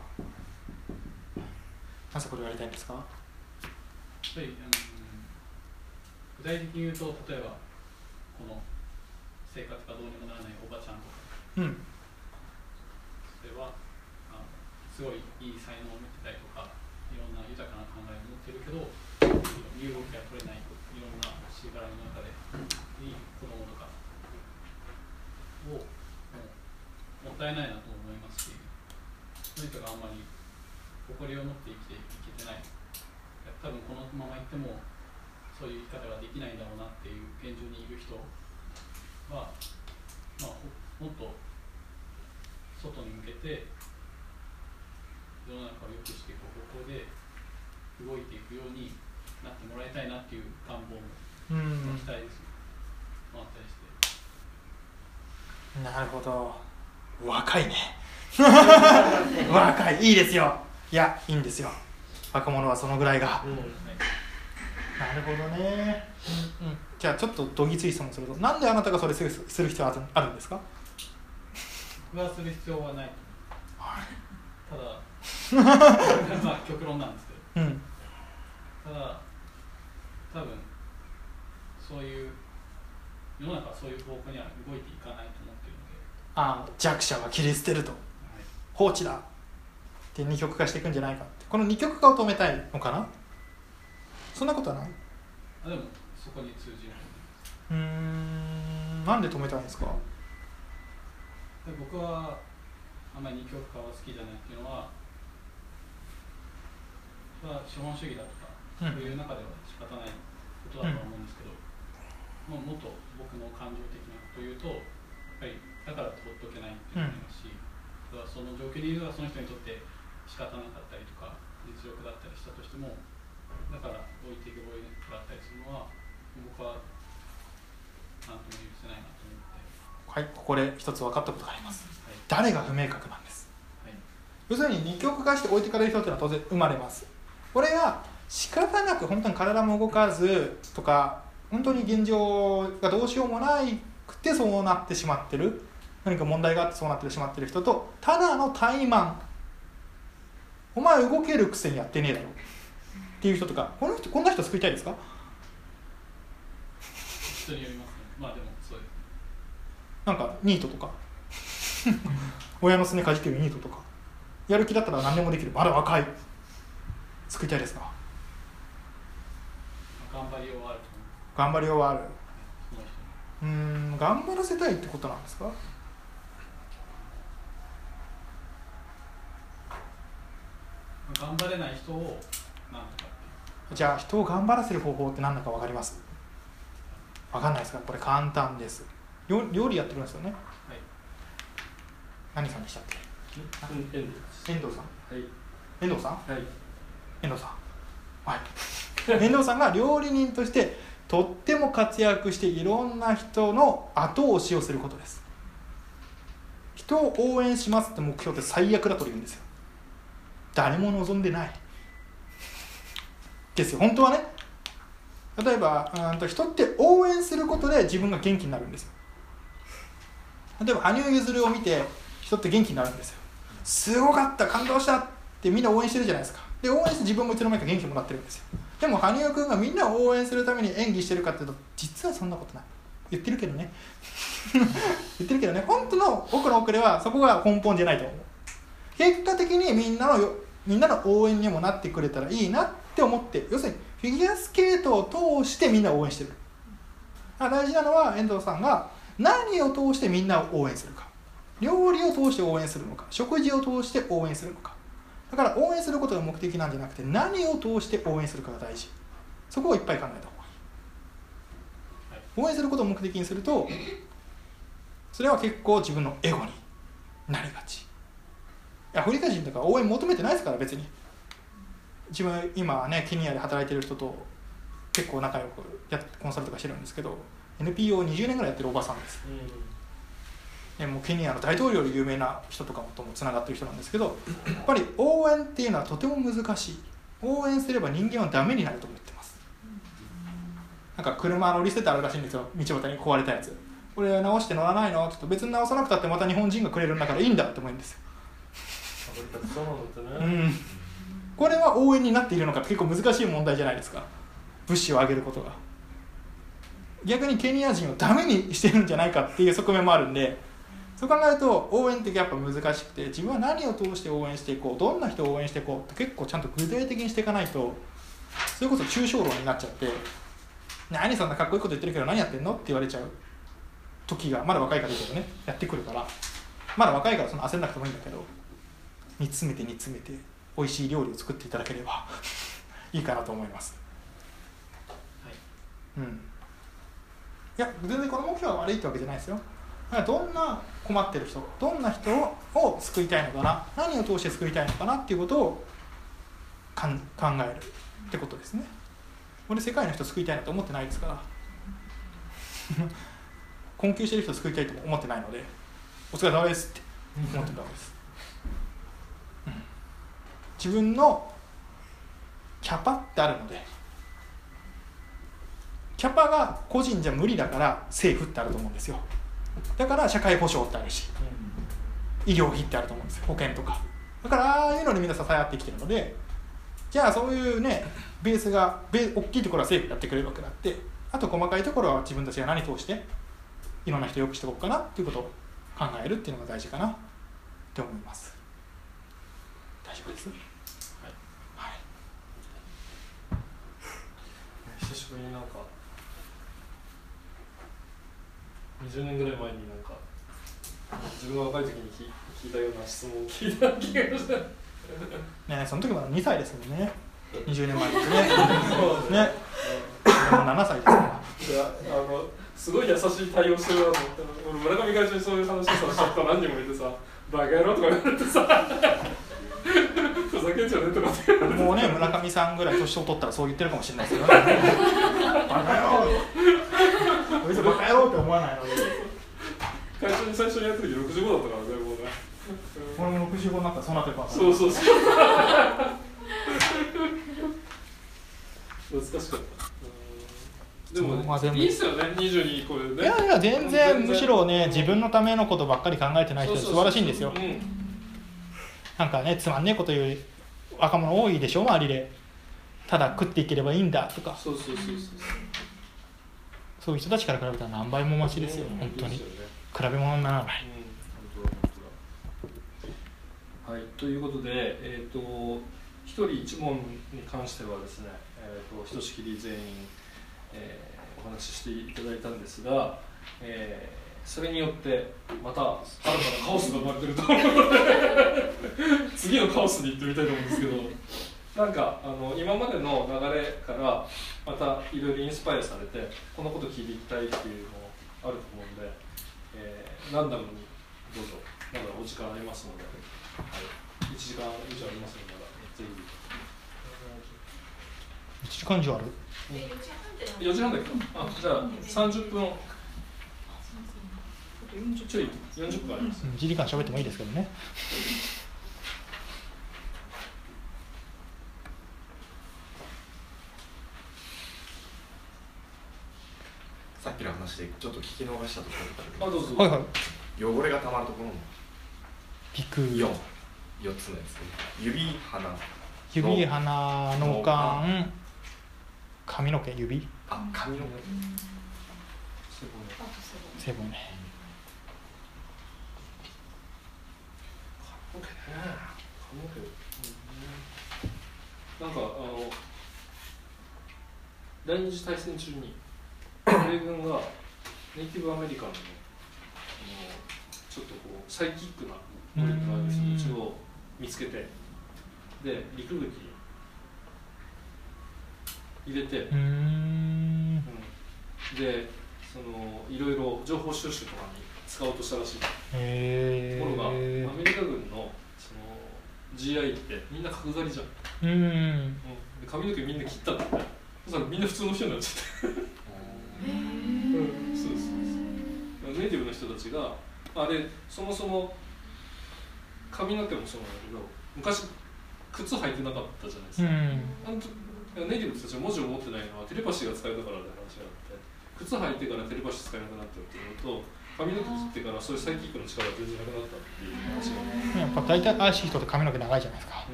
なぜこれをやりたいんですか？ やっぱり、あの具体的に言うと、例えばこの生活がどうにもならないおばちゃんとか、うん、それはあのすごいいい才能を持ってたりとか、いろんな豊かな考えを持ってるけど身動きが取れないいろんなしがらみの中でいい子供とかをもったいないなと思いますし、その人があんまり誇りを持って生きていけてない、多分このままいってもそういう生き方ができないんだろうなっていう現状にいる人は、まあ、もっと外に向けて世の中を良くしていく方向で動いていくようになってもらいたいなっていう願望も持ちたいです、もあったりして。 なるほど、若いね若い、いいですよ。いや、いいんですよ、若者はそのぐらいが、うん、はい、なるほどね、うんうん、じゃあちょっとどぎつい質問すると、なんであなたがそれする必要があるんですか？ 僕はする必要はない、はい、ただまあ極論なんですけど、うん、ただ多分そういう世の中はそういう方向には動いていかないと思っているので、 ああ、弱者は切り捨てると、はい、放置だって二極化していくんじゃないかって、この二極化を止めたいのかな？そんなことはない？ あ、でもそこに通じる。 うーん、なんで止めたいんですか？ で僕はあんまり二極化は好きじゃないっていうのは、それは資本主義だとか、うん、そういう中では仕方ないことだと思うんですけど、うん、も, もっと僕の感情的なことを言うと、やっぱりだからってほっとけないっていうのもありますし、うん、その状況で言うとその人にとって仕方なかったりとか実力だったりしたとしても、だから置いていけばいいだったりするのは僕は何とも許せないなと思って。 はい、ここで一つ分かったことがあります、はい、誰が不明確なんです、はい、要するに二極化して置いてかれる人というのは当然生まれます。これは仕方なく本当に体も動かずとか、本当に現状がどうしようもなくてそうなってしまってる、何か問題があってそうなってしまってる人と、ただの怠慢、お前動けるくせにやってねえだろっていう人とか、この人、こんな人救いたいですか？ 人によりますね。まあでもそうです。 なんかニートとか親のすねかじってるニートとか、やる気だったら何でもできる、まだ若い、救いたいですか？ 頑張りようはあると思う。 頑張りようはある。うーん、頑張らせたいってことなんですか？ 頑張れない人をなんとかっていう。 じゃあ人を頑張らせる方法って何だか分かります？分かんないですか？これ簡単です。料理やってるんですよね。はい。何さんでしたっけ？遠藤さん。はい。遠藤さん？はい。遠藤さん。はい。遠藤さんが料理人としてとっても活躍していろんな人の後押しをすることです。人を応援しますって目標って最悪だと言うんですよ。誰も望んでないですよ、本当はね。例えばうんと人って応援することで自分が元気になるんですよ。例えば羽生結弦を見て人って元気になるんですよ。すごかった、感動したってみんな応援してるじゃないですか。で応援して自分もいつの間にか元気もらってるんですよ。でも羽生くんがみんなを応援するために演技してるかっていうと、実はそんなことない。言ってるけどね言ってるけどね、本当の奥の奥ではそこが根本じゃないと思う。結果的にみんなのよみんなの応援にもなってくれたらいいなって思って、要するにフィギュアスケートを通してみんなを応援してる。大事なのは遠藤さんが何を通してみんなを応援するか、料理を通して応援するのか、食事を通して応援するのか。だから応援することが目的なんじゃなくて、何を通して応援するかが大事。 そこをいっぱい考えた方がいい。応援することを目的にするとそれは結構自分のエゴになりがち。アフリカ人とか応援求めてないですから別に。自分今ねケニアで働いてる人と結構仲良くやコンサルとかしてるんですけど エヌピーオーにじゅう 年ぐらいやってるおばさんです、うん、でもうケニアの大統領で有名な人とかともつながってる人なんですけど、やっぱり応援っていうのはとても難しい。応援すれば人間はダメになると思ってます。なんか車のリセットあるらしいんですよ、道端に壊れたやつ。これ直して乗らないのって言うと、別に直さなくたってまた日本人がくれるんだからいいんだって思うんですよ。うん、これは応援になっているのかって結構難しい問題じゃないですか、物資をあげることが。逆にケニア人をダメにしてるんじゃないかっていう側面もあるんで、そう考えると応援ってやっぱ難しくて、自分は何を通して応援していこう、どんな人を応援していこうって結構ちゃんと具体的にしていかないと、それこそ抽象論になっちゃって、何そんなかっこいいこと言ってるけど何やってんのって言われちゃう時が、まだ若いからいいけどね、やってくるから、まだ若いからその焦んなくてもいいんだけど、煮詰めて煮詰めて美味しい料理を作っていただければいいかなと思います、はい、うん。いや全然この目標は悪いってわけじゃないですよ。だからどんな困ってる人、どんな人を救いたいのかな、何を通して救いたいのかなっていうことをかん考えるってことですね。俺世界の人救いたいなと思ってないですから困窮してる人救いたいとも思ってないので、お疲れ様ですって思ってたわけです、うん、自分のキャパってあるので、キャパが個人じゃ無理だから政府ってあると思うんですよ。だから社会保障ってあるし、医療費ってあると思うんですよ、保険とか。だからああいうのにみんな支え合ってきてるので、じゃあそういうねベースがベ大きいところは政府やってくれるわけだって、あと細かいところは自分たちが何通していろんな人を良くしていこうかなっていうことを考えるっていうのが大事かなって思います。大丈夫です、はいはい、 久しぶりになんかにじゅうねんぐらい前になんか自分が若い時に聞いたような質問を聞いた気がしたね、その時まだにさいですもんね、にじゅうねんまえですねね、もうななさいですから。 いやあのすごい優しい対応してるなと思って、俺村上会長にそういう話させちゃった何人もいてさ、バカ野郎とか言われてさふざけんじゃねえとかってもうね、村上さんぐらい年を取ったらそう言ってるかもしれないですけどねバカ野郎こいつバカ野郎って思わないのに。 会長に最初にやった時ろくじゅうごだったからね、もうね。 俺もろくじゅうごになったらそうなってるから。 そうそうそう懐かしかった。でも、まあ、でもいいっすよね、にじゅうにこれね。 いやいや全然むしろね、自分のためのことばっかり考えてない人素晴らしいんですよ。うん、なんかね、つまんねえこと言う若者多いでしょ、周りで。ただ食っていければいいんだとか。 そうそうそうそう。 そういう人たちから比べたら何倍もマシですよ、うん、本当に、ね、比べ物にならない、 うん、本当だ本当だ。はい、ということで、えーと、一人一問に関してはですね、えーと、ひとしきり全員、えー、お話ししていただいたんですが、えー、それによってまた新たなカオスが生まれてると思うので次のカオスに行ってみたいと思うんですけど、なんかあの今までの流れからまたいろいろインスパイアされてこのこと聞いていきたいっていうのもあると思うんで、えー、ランダムにどうぞ、まだお時間ありますので、はい、いちじかん以上ありますので、まだぜひいちじかん以上ある？ よじはんだけど、あ、じゃあさんじゅっぷんちょいよんじゅっぷんあります。 いちじかん喋ってもいいですけどね。 さっきの話でちょっと聞き逃したところあ、どうぞ。 はいはい。 汚れがたまるところのピクよん、よっつのやつ、指、鼻、 指、鼻、脳幹、髪の毛、指、 あ、髪の毛、 背骨。 髪の毛ね、髪の毛、なんかあの第二次大戦中に米軍がネイティブアメリカンの、あのちょっとこうサイキックな能力がある人たちを見つけて、で陸軍に入れて、 うーんうん、でそのいろいろ情報収集とかに使おうとしたらしい。 へところがアえメリカ軍のその ジーアイ ってみんな角刈りじゃん、 うんうん、で髪の毛みんな切ったって言って、そしたらみんな普通の人になっちゃって、うん、そうですそうです。ネイティブの人たちがあれそもそも髪の毛もそうなんだけど昔靴履いてなかったじゃないですか、うん、ネイティブの人たちが文字を持ってないのはテレパシーが使えたからって話があって、靴履いてからテレパシー使えなくなったっていうのと髪の毛切ってからそういうサイキックの力が全然なくなったっていう話が、 やっぱ大体怪しい人って髪の毛長いじゃないですか、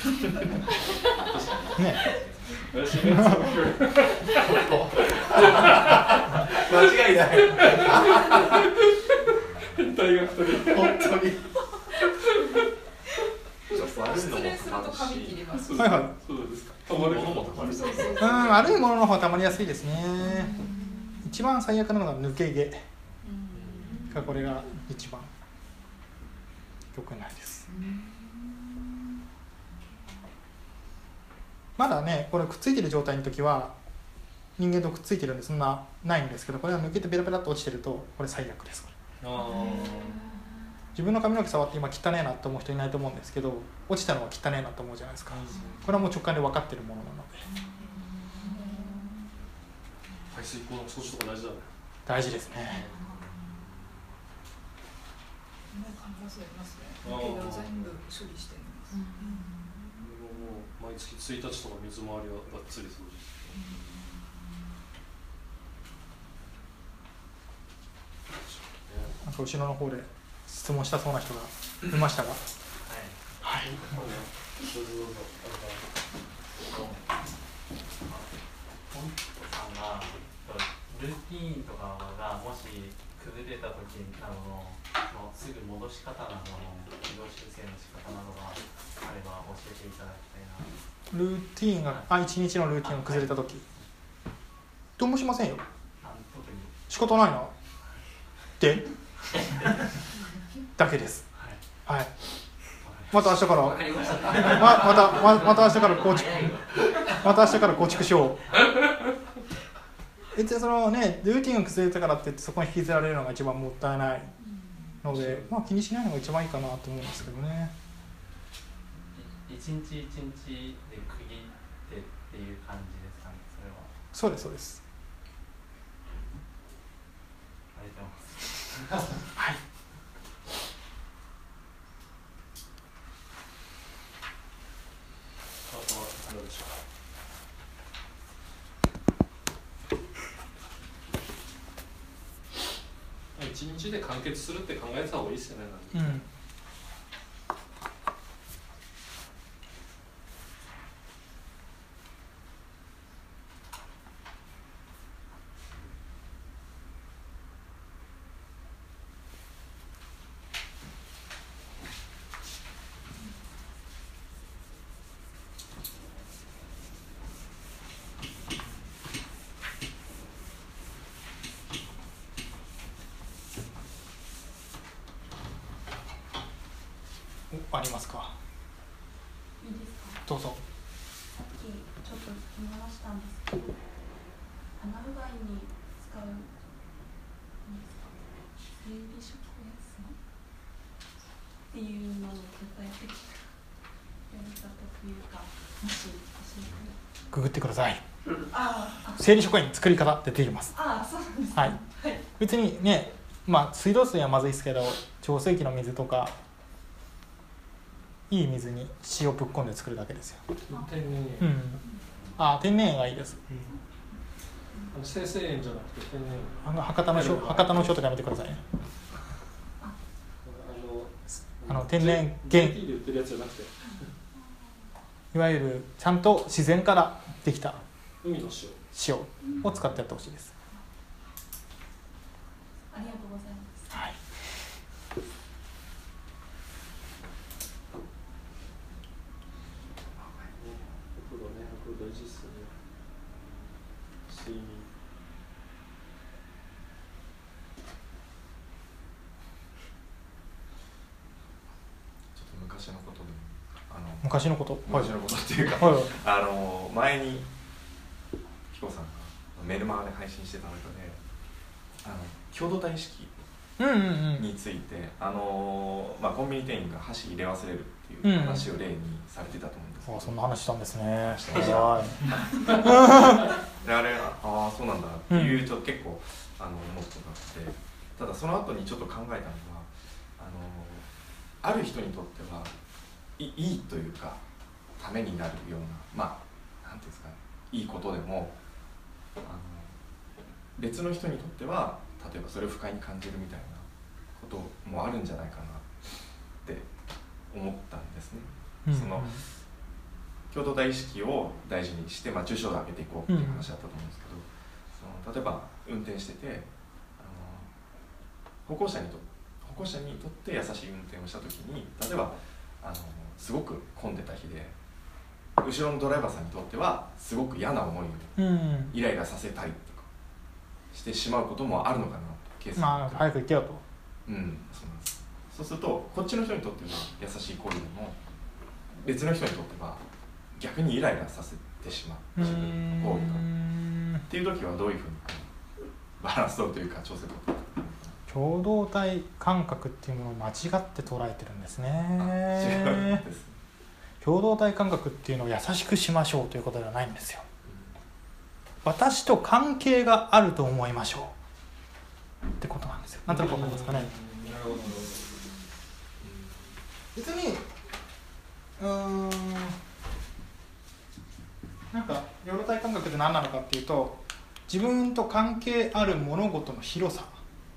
うん、ね私ね間違いない変態がふたり本当に失礼すると髪切ります。 はいはいそうですか。たまるものもたまる。 そうそうそう。 うん悪いものの方がたまりやすいですね。一番最悪なのが抜け毛がこれが一番良くないです。まだねこれくっついてる状態の時は人間とくっついてるんでそんなないんですけど、これは抜けてベラベラっと落ちてるとこれ最悪です。これあ自分の髪の毛触って今汚ねえなと思う人いないと思うんですけど、落ちたのは汚ねえなと思うじゃないですか。これはもう直感で分かってるものなので排水口の掃除とか大事だね。 大事ですね。 毛が全部処理してるんです。 もう毎月ついたちとか水回りはがっつり掃除。 なんか後ろの方で質問したそうな人がいましたが、はい。はい。 どうぞどうぞ。 本さんがルーティーンとかがもし崩れた時などのすぐ戻し方などの軌道修正の仕方などがあれば教えていただきたいな。 ルーティーンが、あ、一日のルーティーンが崩れた時、どうもしませんよ。 特に仕方ないなでだけです。はい。また明日からま, また ま, また明日から構築また明日から構築しよう。別にそのねルーティンが崩れたからって言ってそこに引きずられるのが一番もったいないので、まあ気にしないのが一番いいかなと思うんですけどね。 一日一日で区切ってっていう感じですかね。それはそうですそうです。 ありがとうございます。 はい。 あとは何でしょう。一日で完結するって考えた方がいいですよね。 うん。ありますか。 いいですか。 どうぞ。 さっきちょっと聞き流したんですけど、鼻うがいに使う生理食塩水っていうのの具体的なやり方というか、もし教えてください。 ググってください。 あ生理食塩作り方って出てきます。 あ、そうなんですね。 はい。 はい、 別にね、まあ水道水はまずいですけど、浄水器の水とかいい水に塩ぶっ込んで作るだけですよ。 天然うん。あ、天然塩がいいです。 うん、あの生成塩じゃなくて天然塩。 あの博多の塩、博多の塩とかやめてくださいね。あの天然原、 ティーで売ってるやつじゃなくて、 いわゆるちゃんと自然からできた海の塩を使ってやってほしいです。 ありがとうございます。 はい。 お風呂ね、お風呂大事ですよね。睡眠。 ちょっと昔のことで、あの昔のこと。 昔のことっていうか、 はいはい、 あの前に紀子さんがメルマガで配信してた中であの共同体意識について、うんうんうん、あのまあ、コンビニ店員が箸入れ忘れるっていう話を例にされてたと思うんですけど、 うん、あそんな話したんですね。 してましたであれああそうなんだっていうちょっと結構あの思ったのがあって、ただその後にちょっと考えたのがあのある人にとってはいいいというかためになるような、まあなんていうんですかね、いいことでもあの別の人にとっては例えばそれを不快に感じるみたいなこともあるんじゃないかなって思ったんですね。うん、その共同体意識を大事にして、まあ、抽象度を上げていこうっていう話だったと思うんですけど、その例えば運転しててあの歩行者にと歩行者にとって優しい運転をしたときに、例えばあのすごく混んでた日で後ろのドライバーさんにとってはすごく嫌な思いをイライラさせたりとかしてしまうこともあるのかなと、ケースまあ早く行ってよと、 うん、そうなんです。そうするとこっちの人にとっては優しい行為でも別の人にとっては逆にイライラさせてしまう自分の行為がっていう時はどういうふうにバランス取るというか調整を取っていく。 共同体感覚っていうものを間違って捉えてるんですね。 違うんです。 共同体感覚っていうのを優しくしましょうということではないんですよ。私と関係があると思いましょうってことなんですよ。なんとなくわかりますかね。別にうーんなんか共同体感覚って何なのかっていうと、自分と関係ある物事の広さ。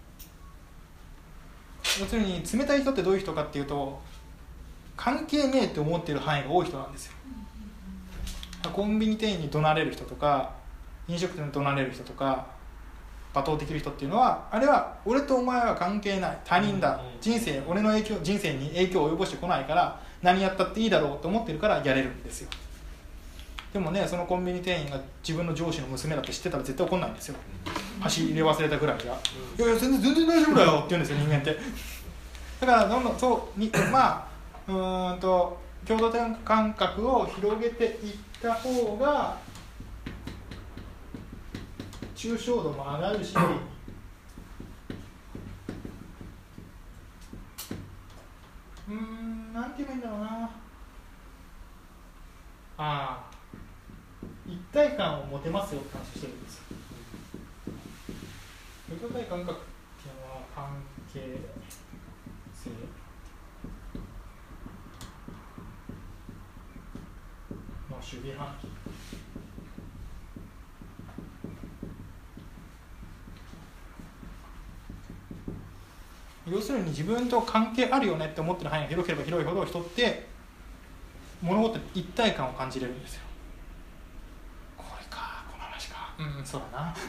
要するに冷たい人ってどういう人かっていうと、関係ねえって思っている範囲が多い人なんですよ。コンビニ店員に怒鳴れる人とか飲食店に怒鳴れる人とか罵倒できる人っていうのは、あれは俺とお前は関係ない、他人だ、人生俺の影響人生に影響を及ぼしてこないから何やったっていいだろうと思ってるからやれるんですよ。でもね、そのコンビニ店員が自分の上司の娘だって知ってたら絶対怒んないんですよ。箸入れ忘れたぐらいじゃ、いやいや全然全然大丈夫だよって言うんですよ、人間って。だからどんどんそうにまあうーんと共同体感覚を広げていった方が抽象度も上がるし、うーんなんて言えばいいんだろうな、ああ一体感を持てますよって話してるんですよ。共同体感覚っていうのは関係性の守備範囲。要するに自分と関係あるよねって思ってる範囲が広ければ広いほど人って物事に一体感を感じれるんですよ。これか、この話か、うんそうだな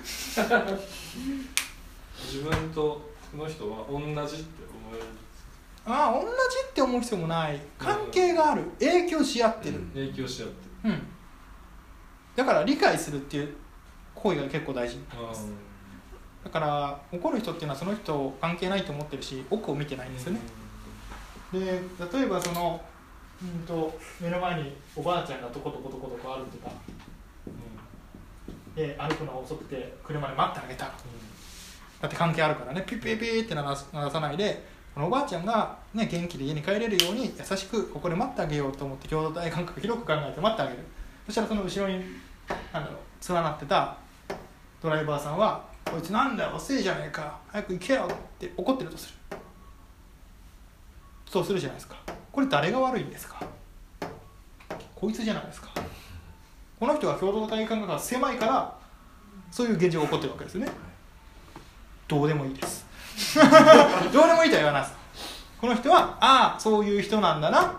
自分とその人は同じって思える。 ああ同じって思う必要もない。関係がある、影響し合ってる、 影響し合ってる、うん、だから理解するっていう行為が結構大事になります。だから怒る人っていうのはその人関係ないと思ってるし奥を見てないんですよね。で例えばその、うん、と目の前におばあちゃんがとことことことこ歩いてた、うん、で歩くのが遅くて車で待ってあげた、うん、だって関係あるからね、ピッピッピッって鳴らさないでこのおばあちゃんが、ね、元気で家に帰れるように優しくここで待ってあげようと思って共同体感覚広く考えて待ってあげる。そしたらその後ろになんだろう連なってたドライバーさんはこいつなんだよ遅いじゃねえか早く行けよって怒ってるとする。そうするじゃないですか。これ誰が悪いんですか。こいつじゃないですか。この人が共同体感覚が狭いからそういう現状が起こってるわけですよね。どうでもいいですどうでもいいとは言わないです。この人はああそういう人なんだな、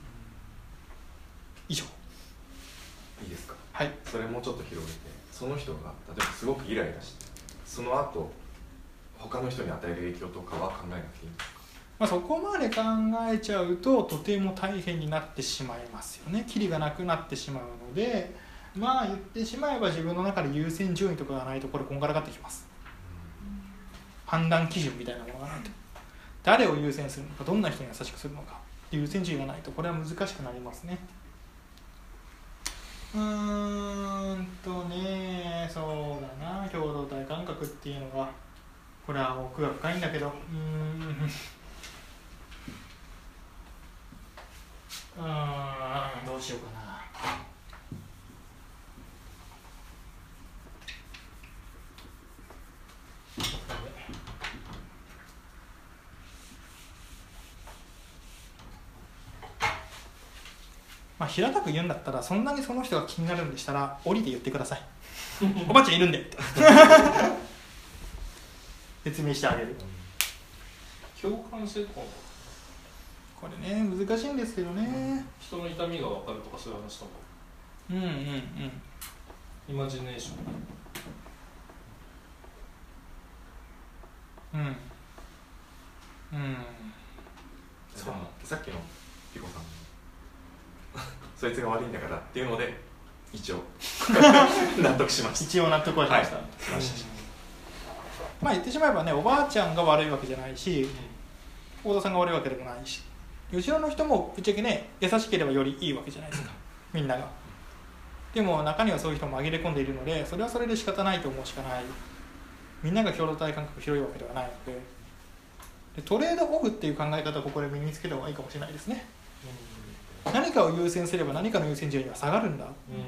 以上。 いいですか。 はい。 それもうちょっと広げて、その人が例えばすごくイライラしてその後他の人に与える影響とかは考えなくていいんですか。 まあ、そこまで考えちゃうととても大変になってしまいますよね。キリがなくなってしまうので、まあ言ってしまえば自分の中で優先順位とかがないとこれこんがらがってきます。判断基準みたいなものがないと、誰を優先するのか、どんな人に優しくするのか、優先順位がないとこれは難しくなりますね。うーんとねいうのが、これは奥が深いんだけど、うーんうーんどうしようかな。まあ、平たく言うんだったら、そんなにその人が気になるんでしたら降りて言ってくださいおばあちゃんいるんでって説明してあげる。 共感性とかこれね難しいんですけどね、 人の痛みが分かるとかそういう話とか、 うんうんうんイマジネーション、 うんうんそう、さっきのピコさんそいつが悪いんだからっていうので一応納得しました。 一応納得はしました、はい、 しました。 まあ言ってしまえばね、おばあちゃんが悪いわけじゃないし、うん、太田さんが悪いわけでもないし、後ろの人もぶっちゃけね優しければよりいいわけじゃないですか、みんなが。でも中にはそういう人も紛れ込んでいるので、それはそれで仕方ないと思うしかない。みんなが共同体感覚広いわけではないので、でトレードオフっていう考え方をここで身につけた方がいいかもしれないですね、うん、何かを優先すれば何かの優先順位は下がるんだ、うん、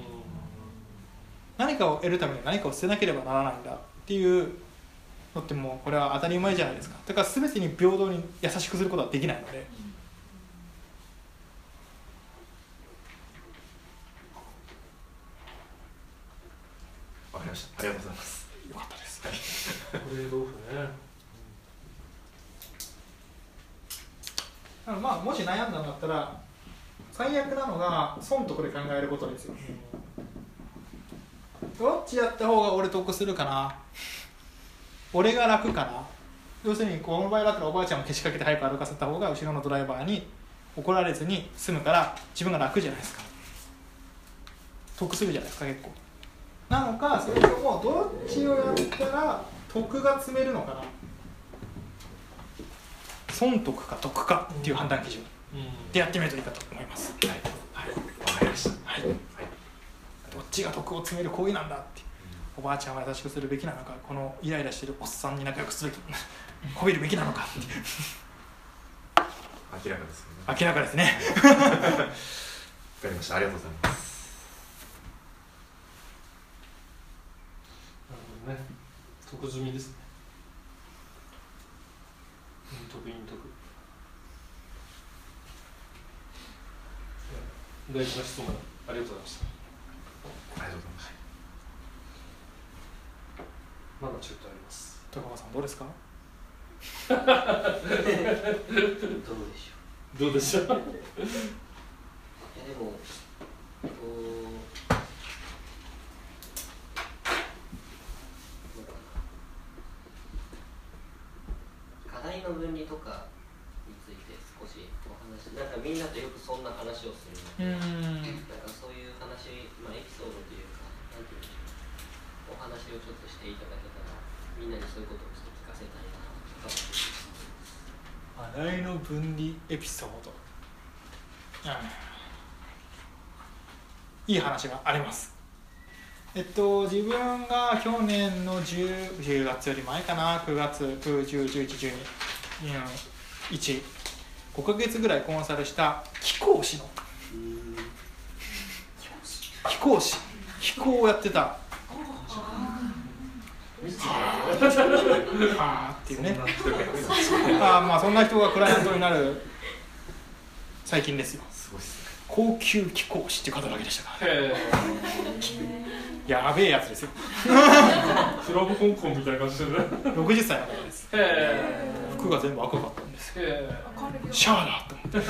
何かを得るために何かを捨てなければならないんだっていうのって、もうこれは当たり前じゃないですか。だから全てに平等に優しくすることはできないので、 わかりました。ありがとうございます。 よかったです。 トレードオフね。 まあもし悩んだんだったら、最悪なのが損得で考えることですよ。どっちやった方が俺得するかな、俺が楽かな。要するにこの場合だったらおばあちゃんをけしかけて早く歩かせた方が後ろのドライバーに怒られずに済むから自分が楽じゃないですか。得するじゃないですか結構。なのか、それともどっちをやったら得が積めるのかな、損得か得かっていう判断基準でやってみるといいかと思います。 はい、はい、わかりました。 はい、はい、どっちが得を積める行為なんだって、おばあちゃんは優しくするべきなのか、このイライラしてるおっさんに仲良くすべきこびるべきなのかって明らかですよね。 明らかですねわかりました。ありがとうございます。 なるほどね。得済みですね。陰徳陰徳。大事な質問ありがとうございました。 ありがとうございます。 まだちょっとあります。 高川さんどうですか？ どうでしょう。 どうでしょう。いやでもこう課題の分離とかについて少しお話、なんかみんなとよくそんな話をするので、なんかそういう話、まあ、エピソードというか、なんていうんでしょう、お話をちょっとしていただけたら、みんなにそういうことをちょっと聞かせたいなとか。 課題の分離エピソード、うん、いい話があります。えっと自分が去年のじゅうがつより前かな、くがつ、く、じゅう、じゅういち、じゅうに、いち、ごかげつぐらいコンサルした貴公子の貴公子貴公をやってたあーっていうね、あーまあそんな人がクライアントになる最近ですよ。 すごいですね。 高級貴公子っていう方だけでしたから、 へやべえやつですよフラブ香港みたいな感じでね。 ろくじゅっさいの方です。 へ服が全部赤かったんですよ。 へシャーだと思って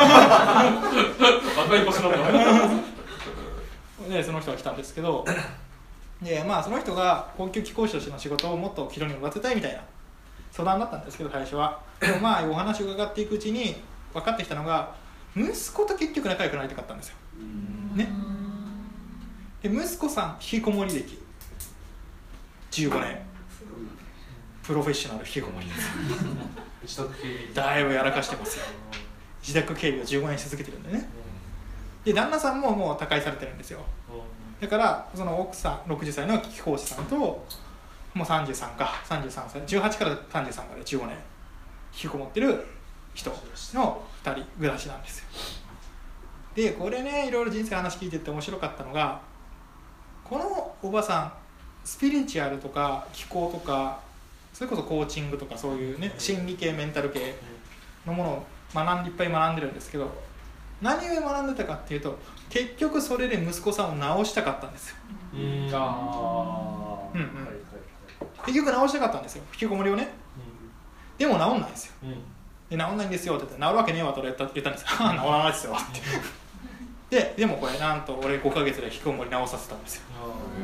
赤い星なんだでその人が来たんですけど、でまあその人が高級貴公子としての仕事をもっと広に伸ばせたいみたいな相談だったんですけど、最初はでもまあお話を伺っていくうちに分かってきたのが、息子と結局仲良くなりたかったんですよ、ね、で息子さん引きこもり歴じゅうごねん、プロフェッショナル引きこもりですだいぶやらかしてますよ。自宅警備をじゅうごねんし続けてるんでね。で旦那さんももう他界されてるんですよ。だからその奥さんろくじゅっさいの貴公子さんともうさんじゅうさんかさんじゅうさんさいじゅうはちからさんじゅうさんまでじゅうごねん引きこもってる人のふたり暮らしなんですよ。でこれねいろいろ人生の話聞いてて面白かったのが、このおばさんスピリチュアルとか気候とかそれこそコーチングとかそういうね心理系メンタル系のものを学んでいっぱい学んでるんですけど、何を学んでたかっていうと結局それで息子さんを治したかったんですよ。 うん、あうんうん、結局治したかったんですよ、引きこもりをね、うん、でも治んないんですよ、うん、で治んないんですよって言って治るわけねえわと言ったんですよ治らないですよってで, でもこれなんと俺ごかげつで引きこもり治させたんですよ。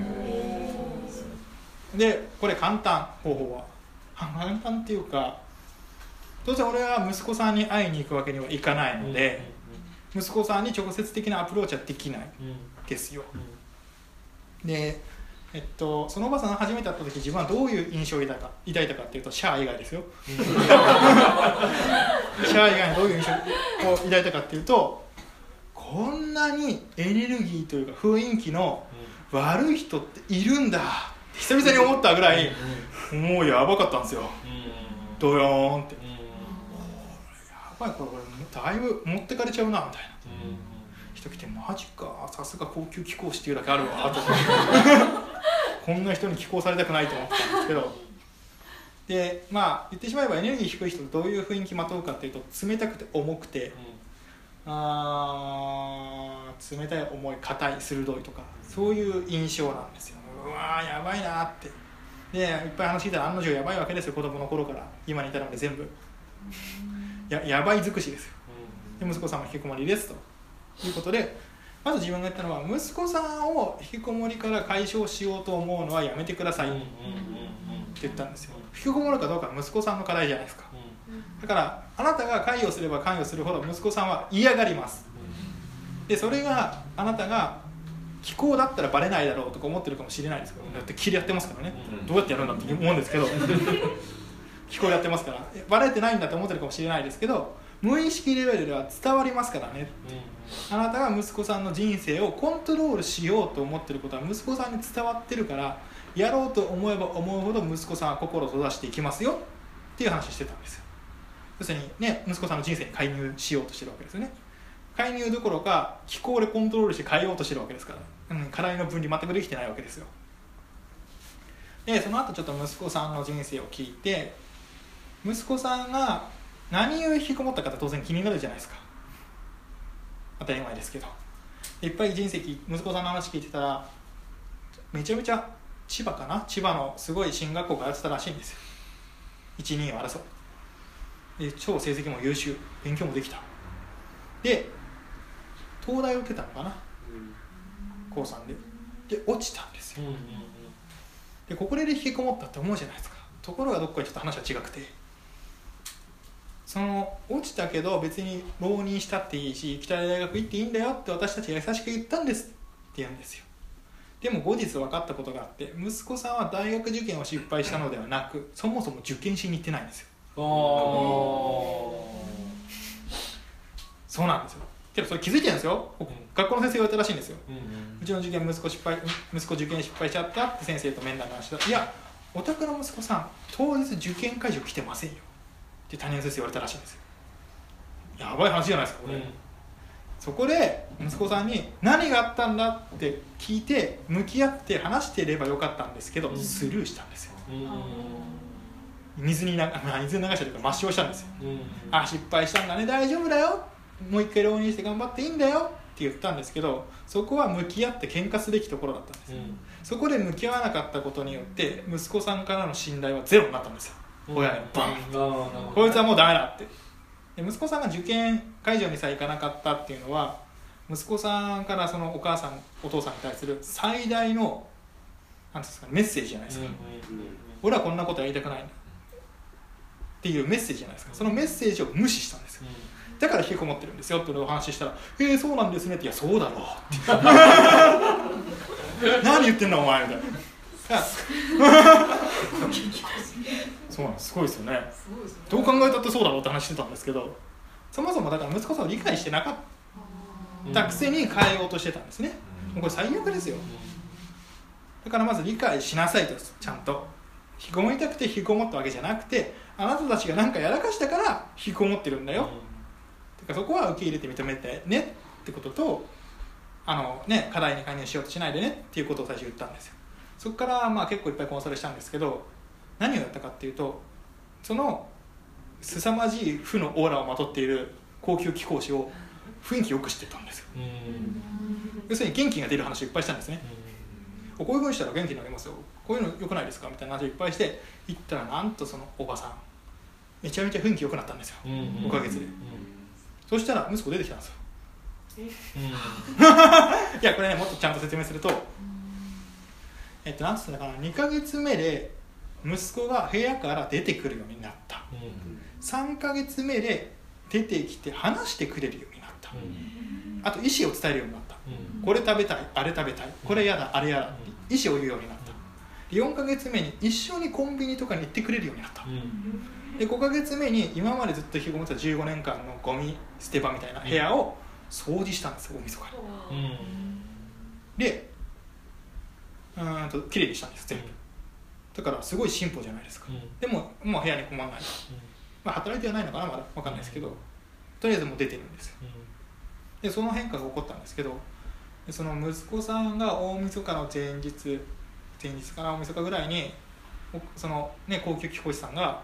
でこれ簡単方法は簡単っていうか、当然俺は息子さんに会いに行くわけにはいかないので、うん、息子さんに直接的なアプローチはできないですよ、うんうん、で、えっと、そのおばさんが初めて会った時自分はどういう印象を抱いたか抱いたかっていうとシャア以外ですよ、うん、シャア以外にどういう印象を抱いたかっていうと、こんなにエネルギーというか雰囲気の悪い人っているんだって久々に思ったぐらい、もうやばかったんですよ、ドヨーンって、やばいこれ、これだいぶ持ってかれちゃうなみたいな、人来てマジかさすが高級貴公子っていうだけあるわとこんな人に貴公されたくないと思ってたんですけど、でまあ言ってしまえばエネルギー低い人とどういう雰囲気まとうかっていうと、冷たくて重くて、あ冷たい重い硬い鋭いとかそういう印象なんですよ。うわーやばいなって、でいっぱい話聞いたら案の定やばいわけですよ、子供の頃から今に至るまで全部や, やばい尽くしですよ。で息子さんも引きこもりですということで、まず自分が言ったのは、息子さんを引きこもりから解消しようと思うのはやめてくださいって言ったんですよ。引きこもるかどうかは息子さんの課題じゃないですか。だからあなたが関与すれば関与するほど息子さんは嫌がります。でそれがあなたが気候だったらバレないだろうとか思ってるかもしれないですけど、だって気でやってますからね、どうやってやるんだって思うんですけど気候やってますからバレてないんだって思ってるかもしれないですけど、無意識レベルでは伝わりますからね、うん、あなたが息子さんの人生をコントロールしようと思ってることは息子さんに伝わってるから、やろうと思えば思うほど息子さんは心を閉ざしていきますよっていう話してたんですよ。要するにね、息子さんの人生に介入しようとしてるわけですよね。介入どころか気候でコントロールして変えようとしてるわけですから、うん、課題の分離全くできてないわけですよ。でその後ちょっと息子さんの人生を聞いて、息子さんが何を引きこもったかって当然気になるじゃないですか。当たり前ですけど、いっぱい人生息子さんの話聞いてたら、めちゃめちゃ千葉かな千葉のすごい進学校がやってたらしいんですよ。いち、にを争うで、超成績も優秀、勉強もできた。で東大を受けたのかな、高さんでで落ちたんですよ。でここで引きこもったって思うじゃないですか。ところがどっかでちょっと話は違くて、その落ちたけど別に浪人したっていいし北大学行っていいんだよって私たちが優しく言ったんですって言うんですよ。でも後日分かったことがあって、息子さんは大学受験を失敗したのではなく、そもそも受験しに行ってないんですよ。そうなんですよ。けどそれ気づいてるんですよ、うん、学校の先生が言われたらしいんですよ、うんうん、うちの受験息子失敗息子受験失敗しちゃったって先生と面談の話だ。いやお宅の息子さん当日受験会場来てませんよって担任の先生言われたらしいんですよ。やばい話じゃないですかこれ、うん、そこで息子さんに何があったんだって聞いて向き合って話していればよかったんですけど、うん、スルーしたんですよ、うん、水にな水に流したというか抹消したんですよ、うん、あ失敗したんだね大丈夫だよもう一回浪人して頑張っていいんだよって言ったんですけど、そこは向き合って喧嘩すべきところだったんですよ、うん、そこで向き合わなかったことによって息子さんからの信頼はゼロになったんですよ、うん、親にバンと、うん、こいつはもうダメだって。で息子さんが受験会場にさえ行かなかったっていうのは、息子さんからそのお母さんお父さんに対する最大のなんですかメッセージじゃないですか、うんうんうん、俺はこんなことやりたくないんだっていうメッセージじゃないですか。そのメッセージを無視したんですよ、うん、だから引きこもってるんですよってお話ししたら、えー、そうなんですねって、いやそうだろうって何言ってんだお前みたいなそうなんです、すごいですよね。どう考えたってそうだろうって話してたんですけど、そもそもだから息子さんを理解してなかったくせに変えようとしてたんですね。もうこれ最悪ですよ。だからまず理解しなさいと、ちゃんと引きこもりたくて引きこもったわけじゃなくて、あなたたちが何かやらかしたから引きこもってるんだよ、うん、てかそこは受け入れて認めてねってことと、あの、ね、課題に介入しようとしないでねっていうことを最初言ったんですよ。そこからまあ結構いっぱいコンサルしたんですけど、何をやったかっていうと、その凄まじい負のオーラをまとっている高級貴公子を雰囲気よくしてたんですよ。うん、要するに元気が出る話をいっぱいしたんですね。うん、こういうふうにしたら元気になりますよ、こういうの良くないですかみたいな話をいっぱいして言ったら、なんとそのおばさんめちゃめちゃ雰囲気良くなったんですよ、うん、ごかげつで。うん、そしたら息子出てきたんですよ。うん、いやこれね、もっとちゃんと説明すると、えっと、なんつったかな、にかげつめで息子が部屋から出てくるようになった、うん、さんかげつめで出てきて話してくれるようになった、うん、あと意思を伝えるようになった、うん、これ食べたい、あれ食べたい、これやだ、あれやだって意思を言うようになった。よんかげつめに一緒にコンビニとかに行ってくれるようになった、うん、でごかげつめに今までずっと引きこもってたじゅうごねんかんのゴミ捨て場みたいな部屋を掃除したんですよ、大晦日に、うん、でうーんと綺麗にしたんです全部。だからすごい進歩じゃないですか、うん、でももう部屋に困らない、うん、まあ、働いてはないのかな、まだ分かんないですけど、とりあえずもう出てるんですよ、うん、でその変化が起こったんですけど、その息子さんが大晦日の前日前日かな、大晦日ぐらいにその、ね、高級貴公子さんが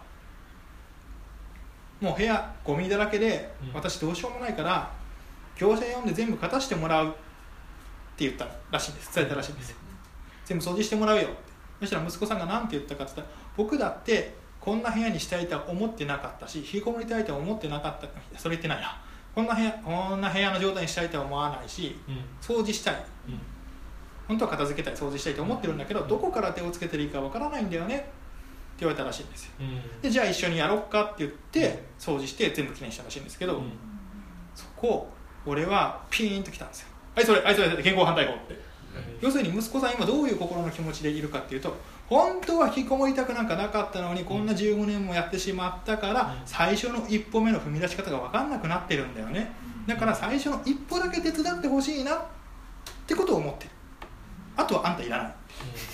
もう部屋ゴミだらけで、うん、私どうしようもないから業者呼んで全部片してもらうって言ったらしいんです、伝えたらしいんですよ、うん、全部掃除してもらうよって。そしたら息子さんが何て言ったかって言ったら、僕だってこんな部屋にしたいとは思ってなかったし、引きこもりたいとは思ってなかった、それ言ってないな、こんな部屋、こんな部屋の状態にしたいとは思わないし、うん、掃除したい、うん、本当は片付けたい、掃除したいと思ってるんだけど、どこから手をつけていいかわからないんだよねって言われたらしいんですよ、うん、でじゃあ一緒にやろうかって言って掃除して全部きれいにしたらしいんですけど、うん、そこ俺はピーンときたんですよ。はいそれ、はいそれ、健康反対語って、うん、要するに息子さん今どういう心の気持ちでいるかっていうと、本当は引きこもりたくなんかなかったのにこんなじゅうごねんもやってしまったから最初の一歩目の踏み出し方が分かんなくなってるんだよね。だから最初の一歩だけ手伝ってほしいなってことを思ってる。あとはあんたいらない、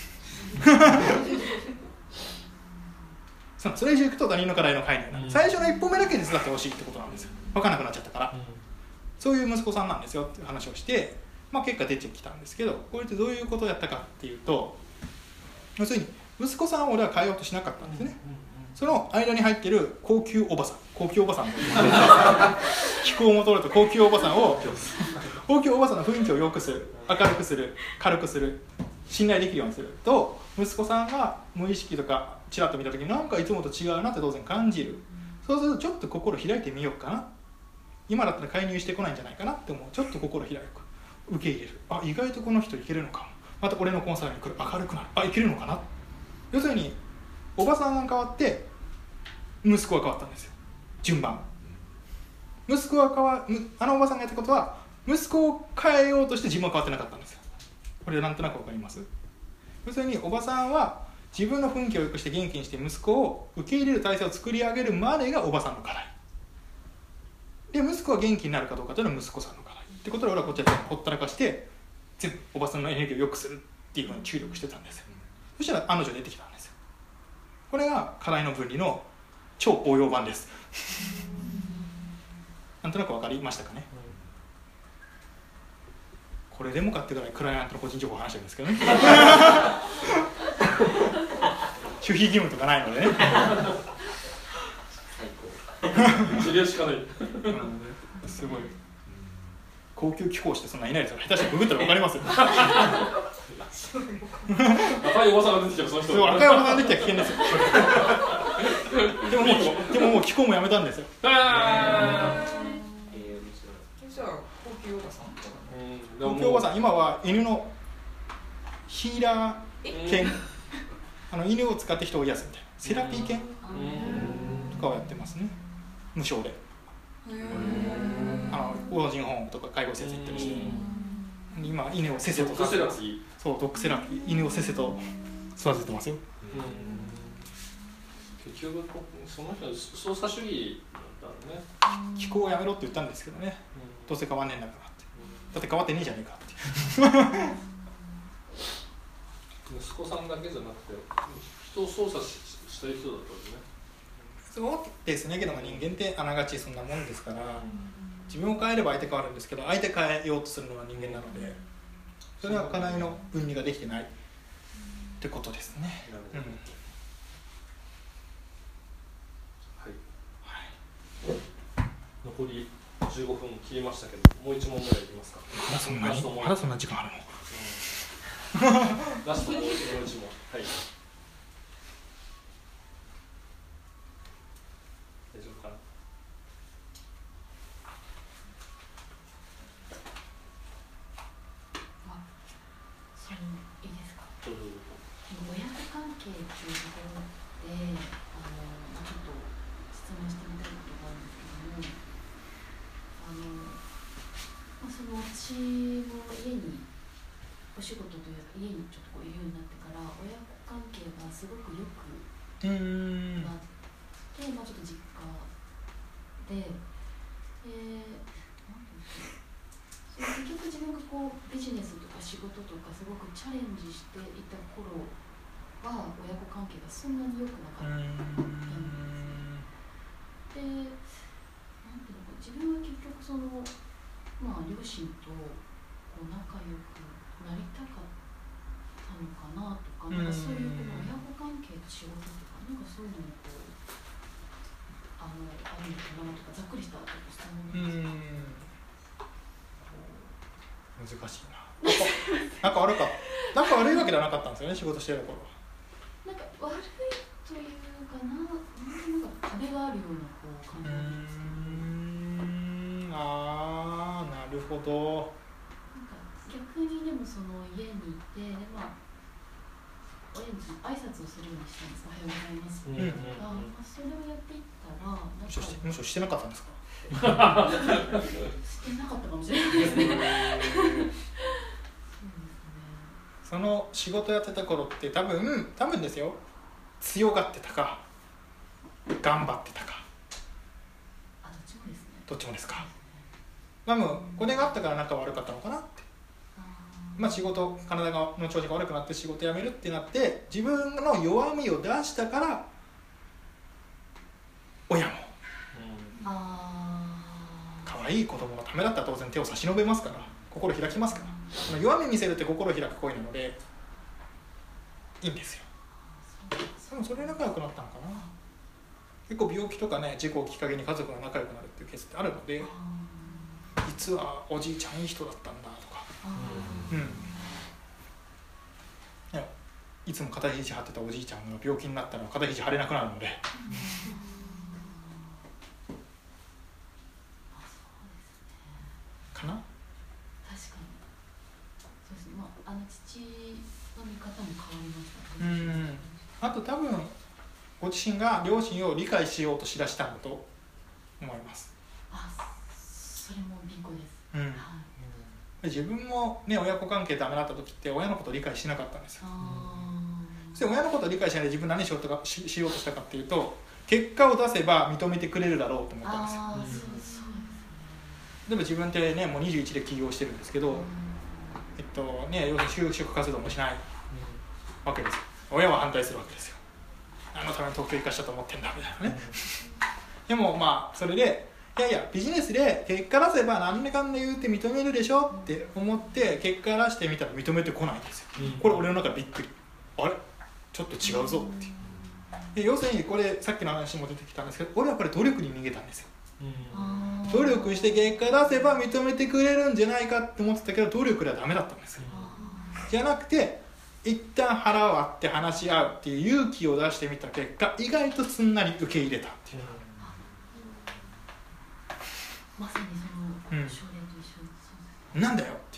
そ, それ以上いくと他人の課題の介入なんで、最初の一歩目だけ手伝ってほしいってことなんですよ。分かんなくなっちゃったから、そういう息子さんなんですよっていう話をして、まあ、結果出てきたんですけど、これってどういうことをやったかっていうと、要するに息子さんを俺は変えようとしなかったんですね、うんうんうん、その間に入ってる高級おばさん、高級おばさん気候も取ると高級おばさんを高級おばさんの雰囲気を良くする、明るくする、軽くする、信頼できるようにすると、息子さんが無意識とかちらっと見た時になんかいつもと違うなって当然感じる。そうするとちょっと心開いてみようかな、今だったら介入してこないんじゃないかなって思う。ちょっと心開く、受け入れる、あ意外とこの人いけるのかも、また俺のコンサルに来る、明るくなる、あいけるのかな。要するにおばさんが変わって息子が変わったんですよ、順番。息子が変わあのおばさんがやったことは息子を変えようとして自分は変わってなかったんですよ。これなんとなく分かります？要するにおばさんは自分の雰囲気を良くして元気にして息子を受け入れる体制を作り上げるまでがおばさんの課題で、息子は元気になるかどうかというのは息子さんの課題ってことで、俺はこっちでほったらかして全部おばさんのエネルギーを良くするっていうふうに注力してたんですよ。そしたら案の定出てきたんですよ。これが課題の分離の超応用版ですなんとなく分かりましたかね。これでもかってぐらいクライアントの個人情報を話してるんですけどね守秘義務とかないのでね知り合いしかないすごい高級貴公子ってそんないないですよ。下手してググったら分かりますよ赤いおばさんが出てきたらその人、 そう赤いおばさんが出てきたら危険ですよでももうでももう貴公もやめたんですよ。 じゃあ高級おばさん、 高級おばさん今は犬のヒーラー犬、あの犬を使って人を癒すみたいなセラピー犬とかをやってますね、無償で。あの老人ホームとか介護施設行ったりして今犬をせせとドッグセラピー、 そうドッグセラピー、犬をせせと育ててますよ。 結局その人は操作主義なんだろうね。 気候をやめろって言ったんですけどね、うん、どうせ変わんねえんだからって、だって変わってねえじゃねえかって息子さんだけじゃなくて人を操作 し, したい人だったんですね。 そうですね。けども人間ってあながちそんなもんですから、自分を変えれば相手変わるんですけど、相手変えようとするのは人間なので、それは課題の分離ができてないってことですね。うん、はいはい、残りじゅうごふん切りましたけど、もう一問ぐらいいきますか。 まだそんなにまだそんな時間あるの？ ラストもう一問。はい。大丈夫かな。 あ、それいいですか。 どうぞどうぞ。 親子関係っていうところで、あのちょっと質問してみたいことがあるんですけども、あの、まあ、その私も家にお仕事というか家にちょっとこういるようになってから親子関係がすごく良くなって、まあ、ちょっと実家で、えー、なんていうか、それ結局自分がこうビジネスとか仕事とかすごくチャレンジしていた頃は親子関係がそんなに良くなかったんです。で、なんていうのか、自分は結局その、まあ、両親とこう仲良くなりたかったのかなとか、なんかそういうこの親子関係と仕事とか、なんかそういうのにこうあのあるのかなとか、ざっくりした質問なんですけど。 難しいな。なんか悪かなんか悪いわけではなかったんですよね、仕事してる頃は。 なんか悪いというかな、なんか壁があるようなこう感じなんですけど。うーん、 ああ、なるほど。 逆にでもその家にいて、まあ、親に挨拶をするようにしたんです。おはようございますとか、うんうんうん、まあ、それをやっていったらなんかむしろしてむしろしてなかったんですか？ してなかったかもしれないですね。そうですね。 その仕事やってた頃って多分多分ですよ、強がってたか頑張ってたか。 あ、どっちもですね。 どっちもですか。多分これがあったから仲悪かったのかなって。まあ、仕事、体の調子が悪くなって仕事辞めるってなって、自分の弱みを出したから親も、うん、可愛い子供のためだったら当然手を差し伸べますから、心開きますから、弱み見せるって心開く行為なのでいいんですよ。でもそれで仲良くなったのかな。結構病気とかね、事故をきっかけに家族が仲良くなるっていうケースってあるので、実はおじいちゃんいい人だったんだとか、うん、いや、いつも肩肘張ってたおじいちゃんが病気になったら肩肘張れなくなるので、かな。確かにそうですね。まあ、あの父の見方も変わりました。 うん。あと多分ご自身が両親を理解しようとしだしたんだと思います。 あ、それもビンゴです。 うん。はい、自分もね、親子関係ダメだった時って親のことを理解しなかったんですよ。そして親のことを理解しないで自分何しようとか し, しようとしたかっていうと、結果を出せば認めてくれるだろうと思ったんですよ。 あ、そうそうですね。 でも自分ってね、もうにじゅういちで起業してるんですけど、えっとね、要するに就職活動もしないわけですよ。親は反対するわけですよ。あのために東京行かしたと思ってんだみたいなね。でもまあそれで、いやいやビジネスで結果出せば何でかんで言うて認めるでしょって思って結果出してみたら認めてこないんですよ。これ俺の中でびっくり。あれちょっと違うぞっていう。で要するにこれさっきの話も出てきたんですけど、俺はこれ努力に逃げたんですよ。努力して結果出せば認めてくれるんじゃないかって思ってたけど、努力ではダメだったんですよ。じゃなくて一旦腹を割って話し合うっていう勇気を出してみた結果、意外とすんなり受け入れたっていう。 まさにその少年と一緒です、 うん、なんだよって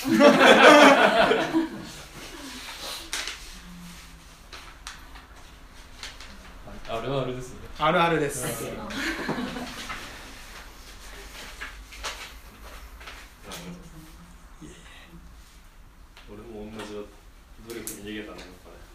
あるあるですね。 あるあるです。 俺も同じだ。努力に逃げたのやっぱね。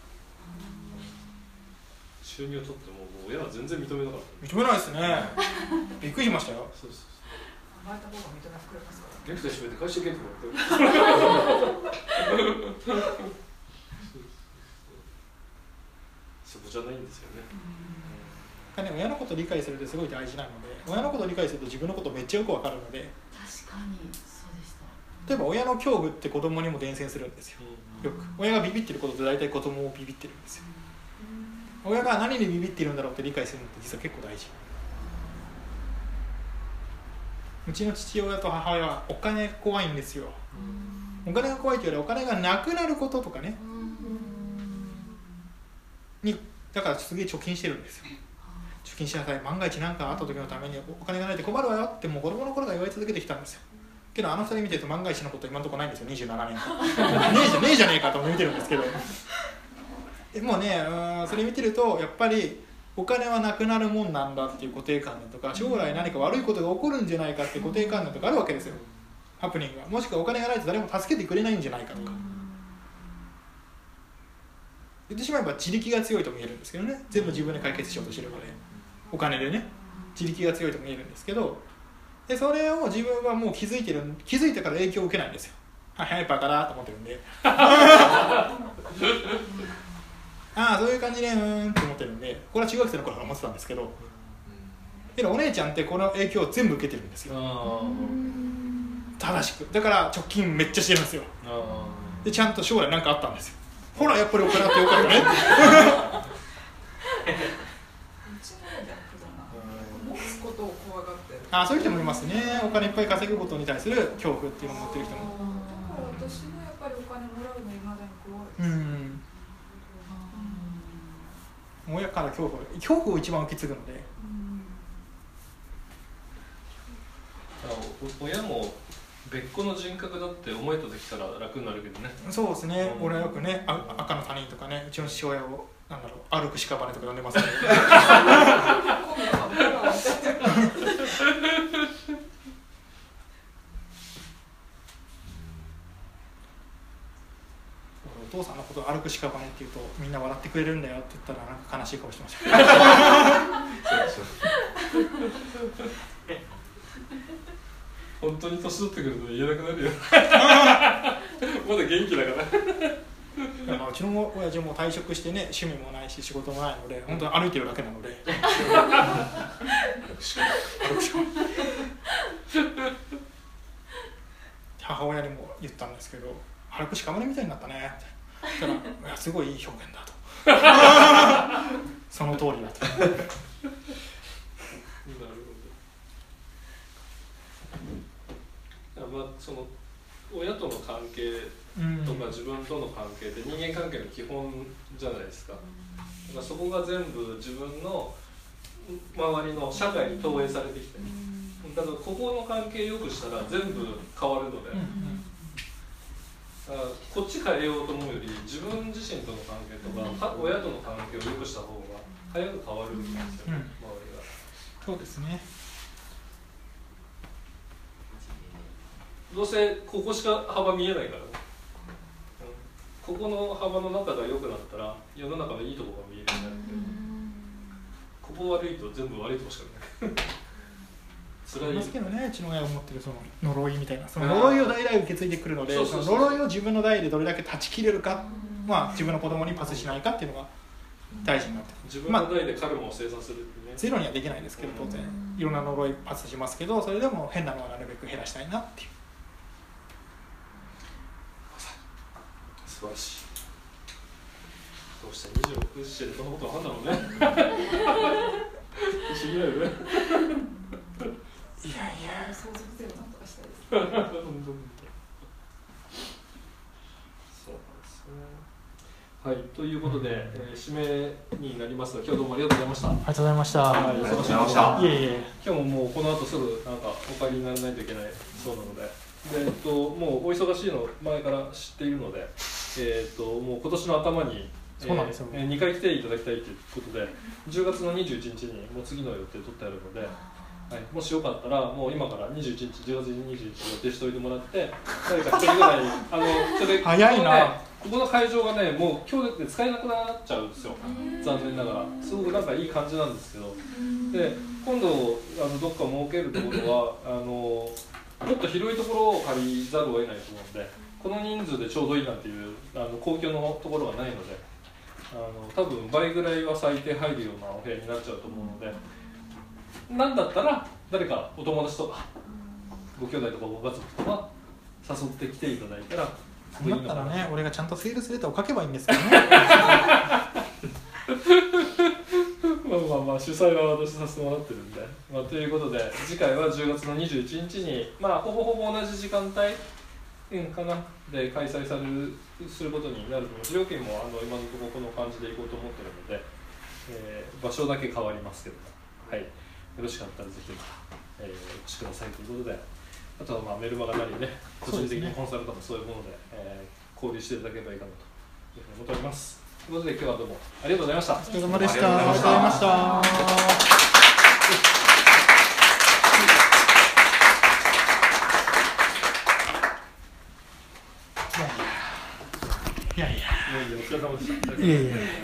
収入を取っても、もう親は全然認めなかった。 認めないですね。びっくりしましたよ。 そうそうそう。甘えた方が認めてくれますから。 ネクタイ締めて回収ゲートもらってる。 じゃないんですよね。 うん、ね、親のことを理解するってすごい大事なので、親のことを理解すると自分のことめっちゃよくわかるので。 確かにそうでした。 例えば親の恐怖って子供にも伝染するんですよ。よく親がビビってることって大体子供もビビってるんですよ。親が何にビビってるんだろうって理解するのって実は結構大事。うちの父親と母親はお金怖いんですよ。お金が怖いというよりお金がなくなることとかねに、だからすげえ貯金してるんですよ。貯金しなさい、万が一何かあった時のためにお金がないと困るわよってもう子供の頃から言われ続けてきたんですよ。けどあのふたり見てると万が一のこと今のところないんですよ。にじゅうななねんかんねえじゃねえじゃねえかと見てるんですけどもうね、うん、それ見てるとやっぱりお金はなくなるもんなんだっていう固定観念とか、将来何か悪いことが起こるんじゃないかっていう固定観念とかあるわけですよ。ハプニングが、もしくはお金がないと誰も助けてくれないんじゃないかとか、言ってしまえば自力が強いとも言えるんですけどね。全部自分で解決しようとしてるので、お金でね自力が強いとも言えるんですけど、でそれを自分はもう気づいてる、気づいてから影響を受けないんですよ。あ、はいバカだと思ってるんでああそういう感じでうーんって思ってるんで、これは中学生の頃から思ってたんですけど、けどお姉ちゃんってこの影響を全部受けてるんですよ。正しく。だから貯金めっちゃしてるんですよ。でちゃんと将来何かあったんですよ。ほらやっぱりお金あってよかったね持つことを怖がってる。 あ、そういう人もいますね。お金いっぱい稼ぐことに対する恐怖っていうのを持ってる人も。 だから私もやっぱりお金もらうの未だに怖いです。 うん。親から恐怖、恐怖を一番受け継ぐので。 うん、親も別個の人格だって思えた時から楽になるけどね。 そうですね。俺はよくね、あ赤の他人とかね、うちの父親をなんだろう、歩く屍とか呼んでますね。お父さんのことを歩く屍って言うとみんな笑ってくれるんだよって言ったらなんか悲しい顔してました本当に年取ってくると言えなくなるよまだ元気だからまあうちの親父も退職してね、趣味もないし仕事もないので本当に歩いてるだけなので歩くしか母親にも言ったんですけど、歩くしかまれみたいになったねって言ったら、いやすごいいい表現だとその通りだとなるほど。まあその親との関係とか自分との関係って人間関係の基本じゃないですか。だからそこが全部自分の周りの社会に投影されてきて、だからここの関係を良くしたら全部変わるので、だからこっち変えようと思うより自分自身との関係とか親との関係を良くした方が早く変わるんですよね、周りが。 そうですね。 どうせここしか幅見えないからね、うん、ここの幅の中が良くなったら世の中のいいところが見えるようになるけど、ここ悪いと全部悪いとこしかない辛いますけどね、うちの親が持ってるその呪いみたいな、その呪いを代々受け継いでくるので、その呪いを自分の代でどれだけ断ち切れるか、まあ、自分の子供にパスしないかっていうのが大事になってくる。 自分の代でカルマを生産するってね、 ゼロにはできないですけど、当然いろんな呪いパスしますけど、それでも変なのはなるべく減らしたいなっていう。 素晴らしい。どうしてにじゅうろくしてでそんなことわかんだろうね不思議だよねいやいや相続税をなんとかしたいですそうなんですね。はい、ということで、えー、締めになりますが、今日どうもありがとうございました。 ありがとうございました。 はい、 ありがとうございました。 いえいえ、今日ももうこの後すぐなんかお帰りにならないといけないそうなので、でえっともうお忙しいの前から知っているので、えっともう今年の頭に。 そうなんですよ、ねえー、にかい来ていただきたいということで、じゅうがつのにじゅういちにちにもう次の予定取ってあるので、はい、もしよかったらもう今からにじゅういちにち、じゅうがつにじゅういちにち予定しておいてもらって、誰かひとりぐらいあのそれ早いな、 ね、ここの会場がねもう今日で使えなくなっちゃうんですよ、残念ながら。すごくなんかいい感じなんですけど、で今度あのどっか設けるところはあのもっと広いところを借りざるを得ないと思うので、この人数でちょうどいいなんていうあの公共のところがないので、 あの多分倍ぐらいは最低入るようなお部屋になっちゃうと思うので、なんだったら誰かお友達とかご兄弟とかご家族とか誘ってきていただいたら、 そうだったらね、俺がちゃんとセールスレターを書けばいいんですけどね。 まあまあまあ主催は私させてもらってるんで、まあ、ということで次回はじゅうがつのにじゅういちにちにまあほぼほぼ同じ時間帯、うん、かなで開催されるすることになると思います。料金もあの今のところこの感じでいこうと思ってるので、えー、場所だけ変わりますけども、はい、よろしかったらぜひ、えー、お越しくださいということで、あとはまあメルマガなりね、個人的にコンサルとかそういうもので、えー、交流していただければいいかなというふうに思っております。ということで今日はどうもありがとうございました。お疲れ様でした。ありがとうございました。いやいや。いやいや。 お疲れ様でした。 いやいや。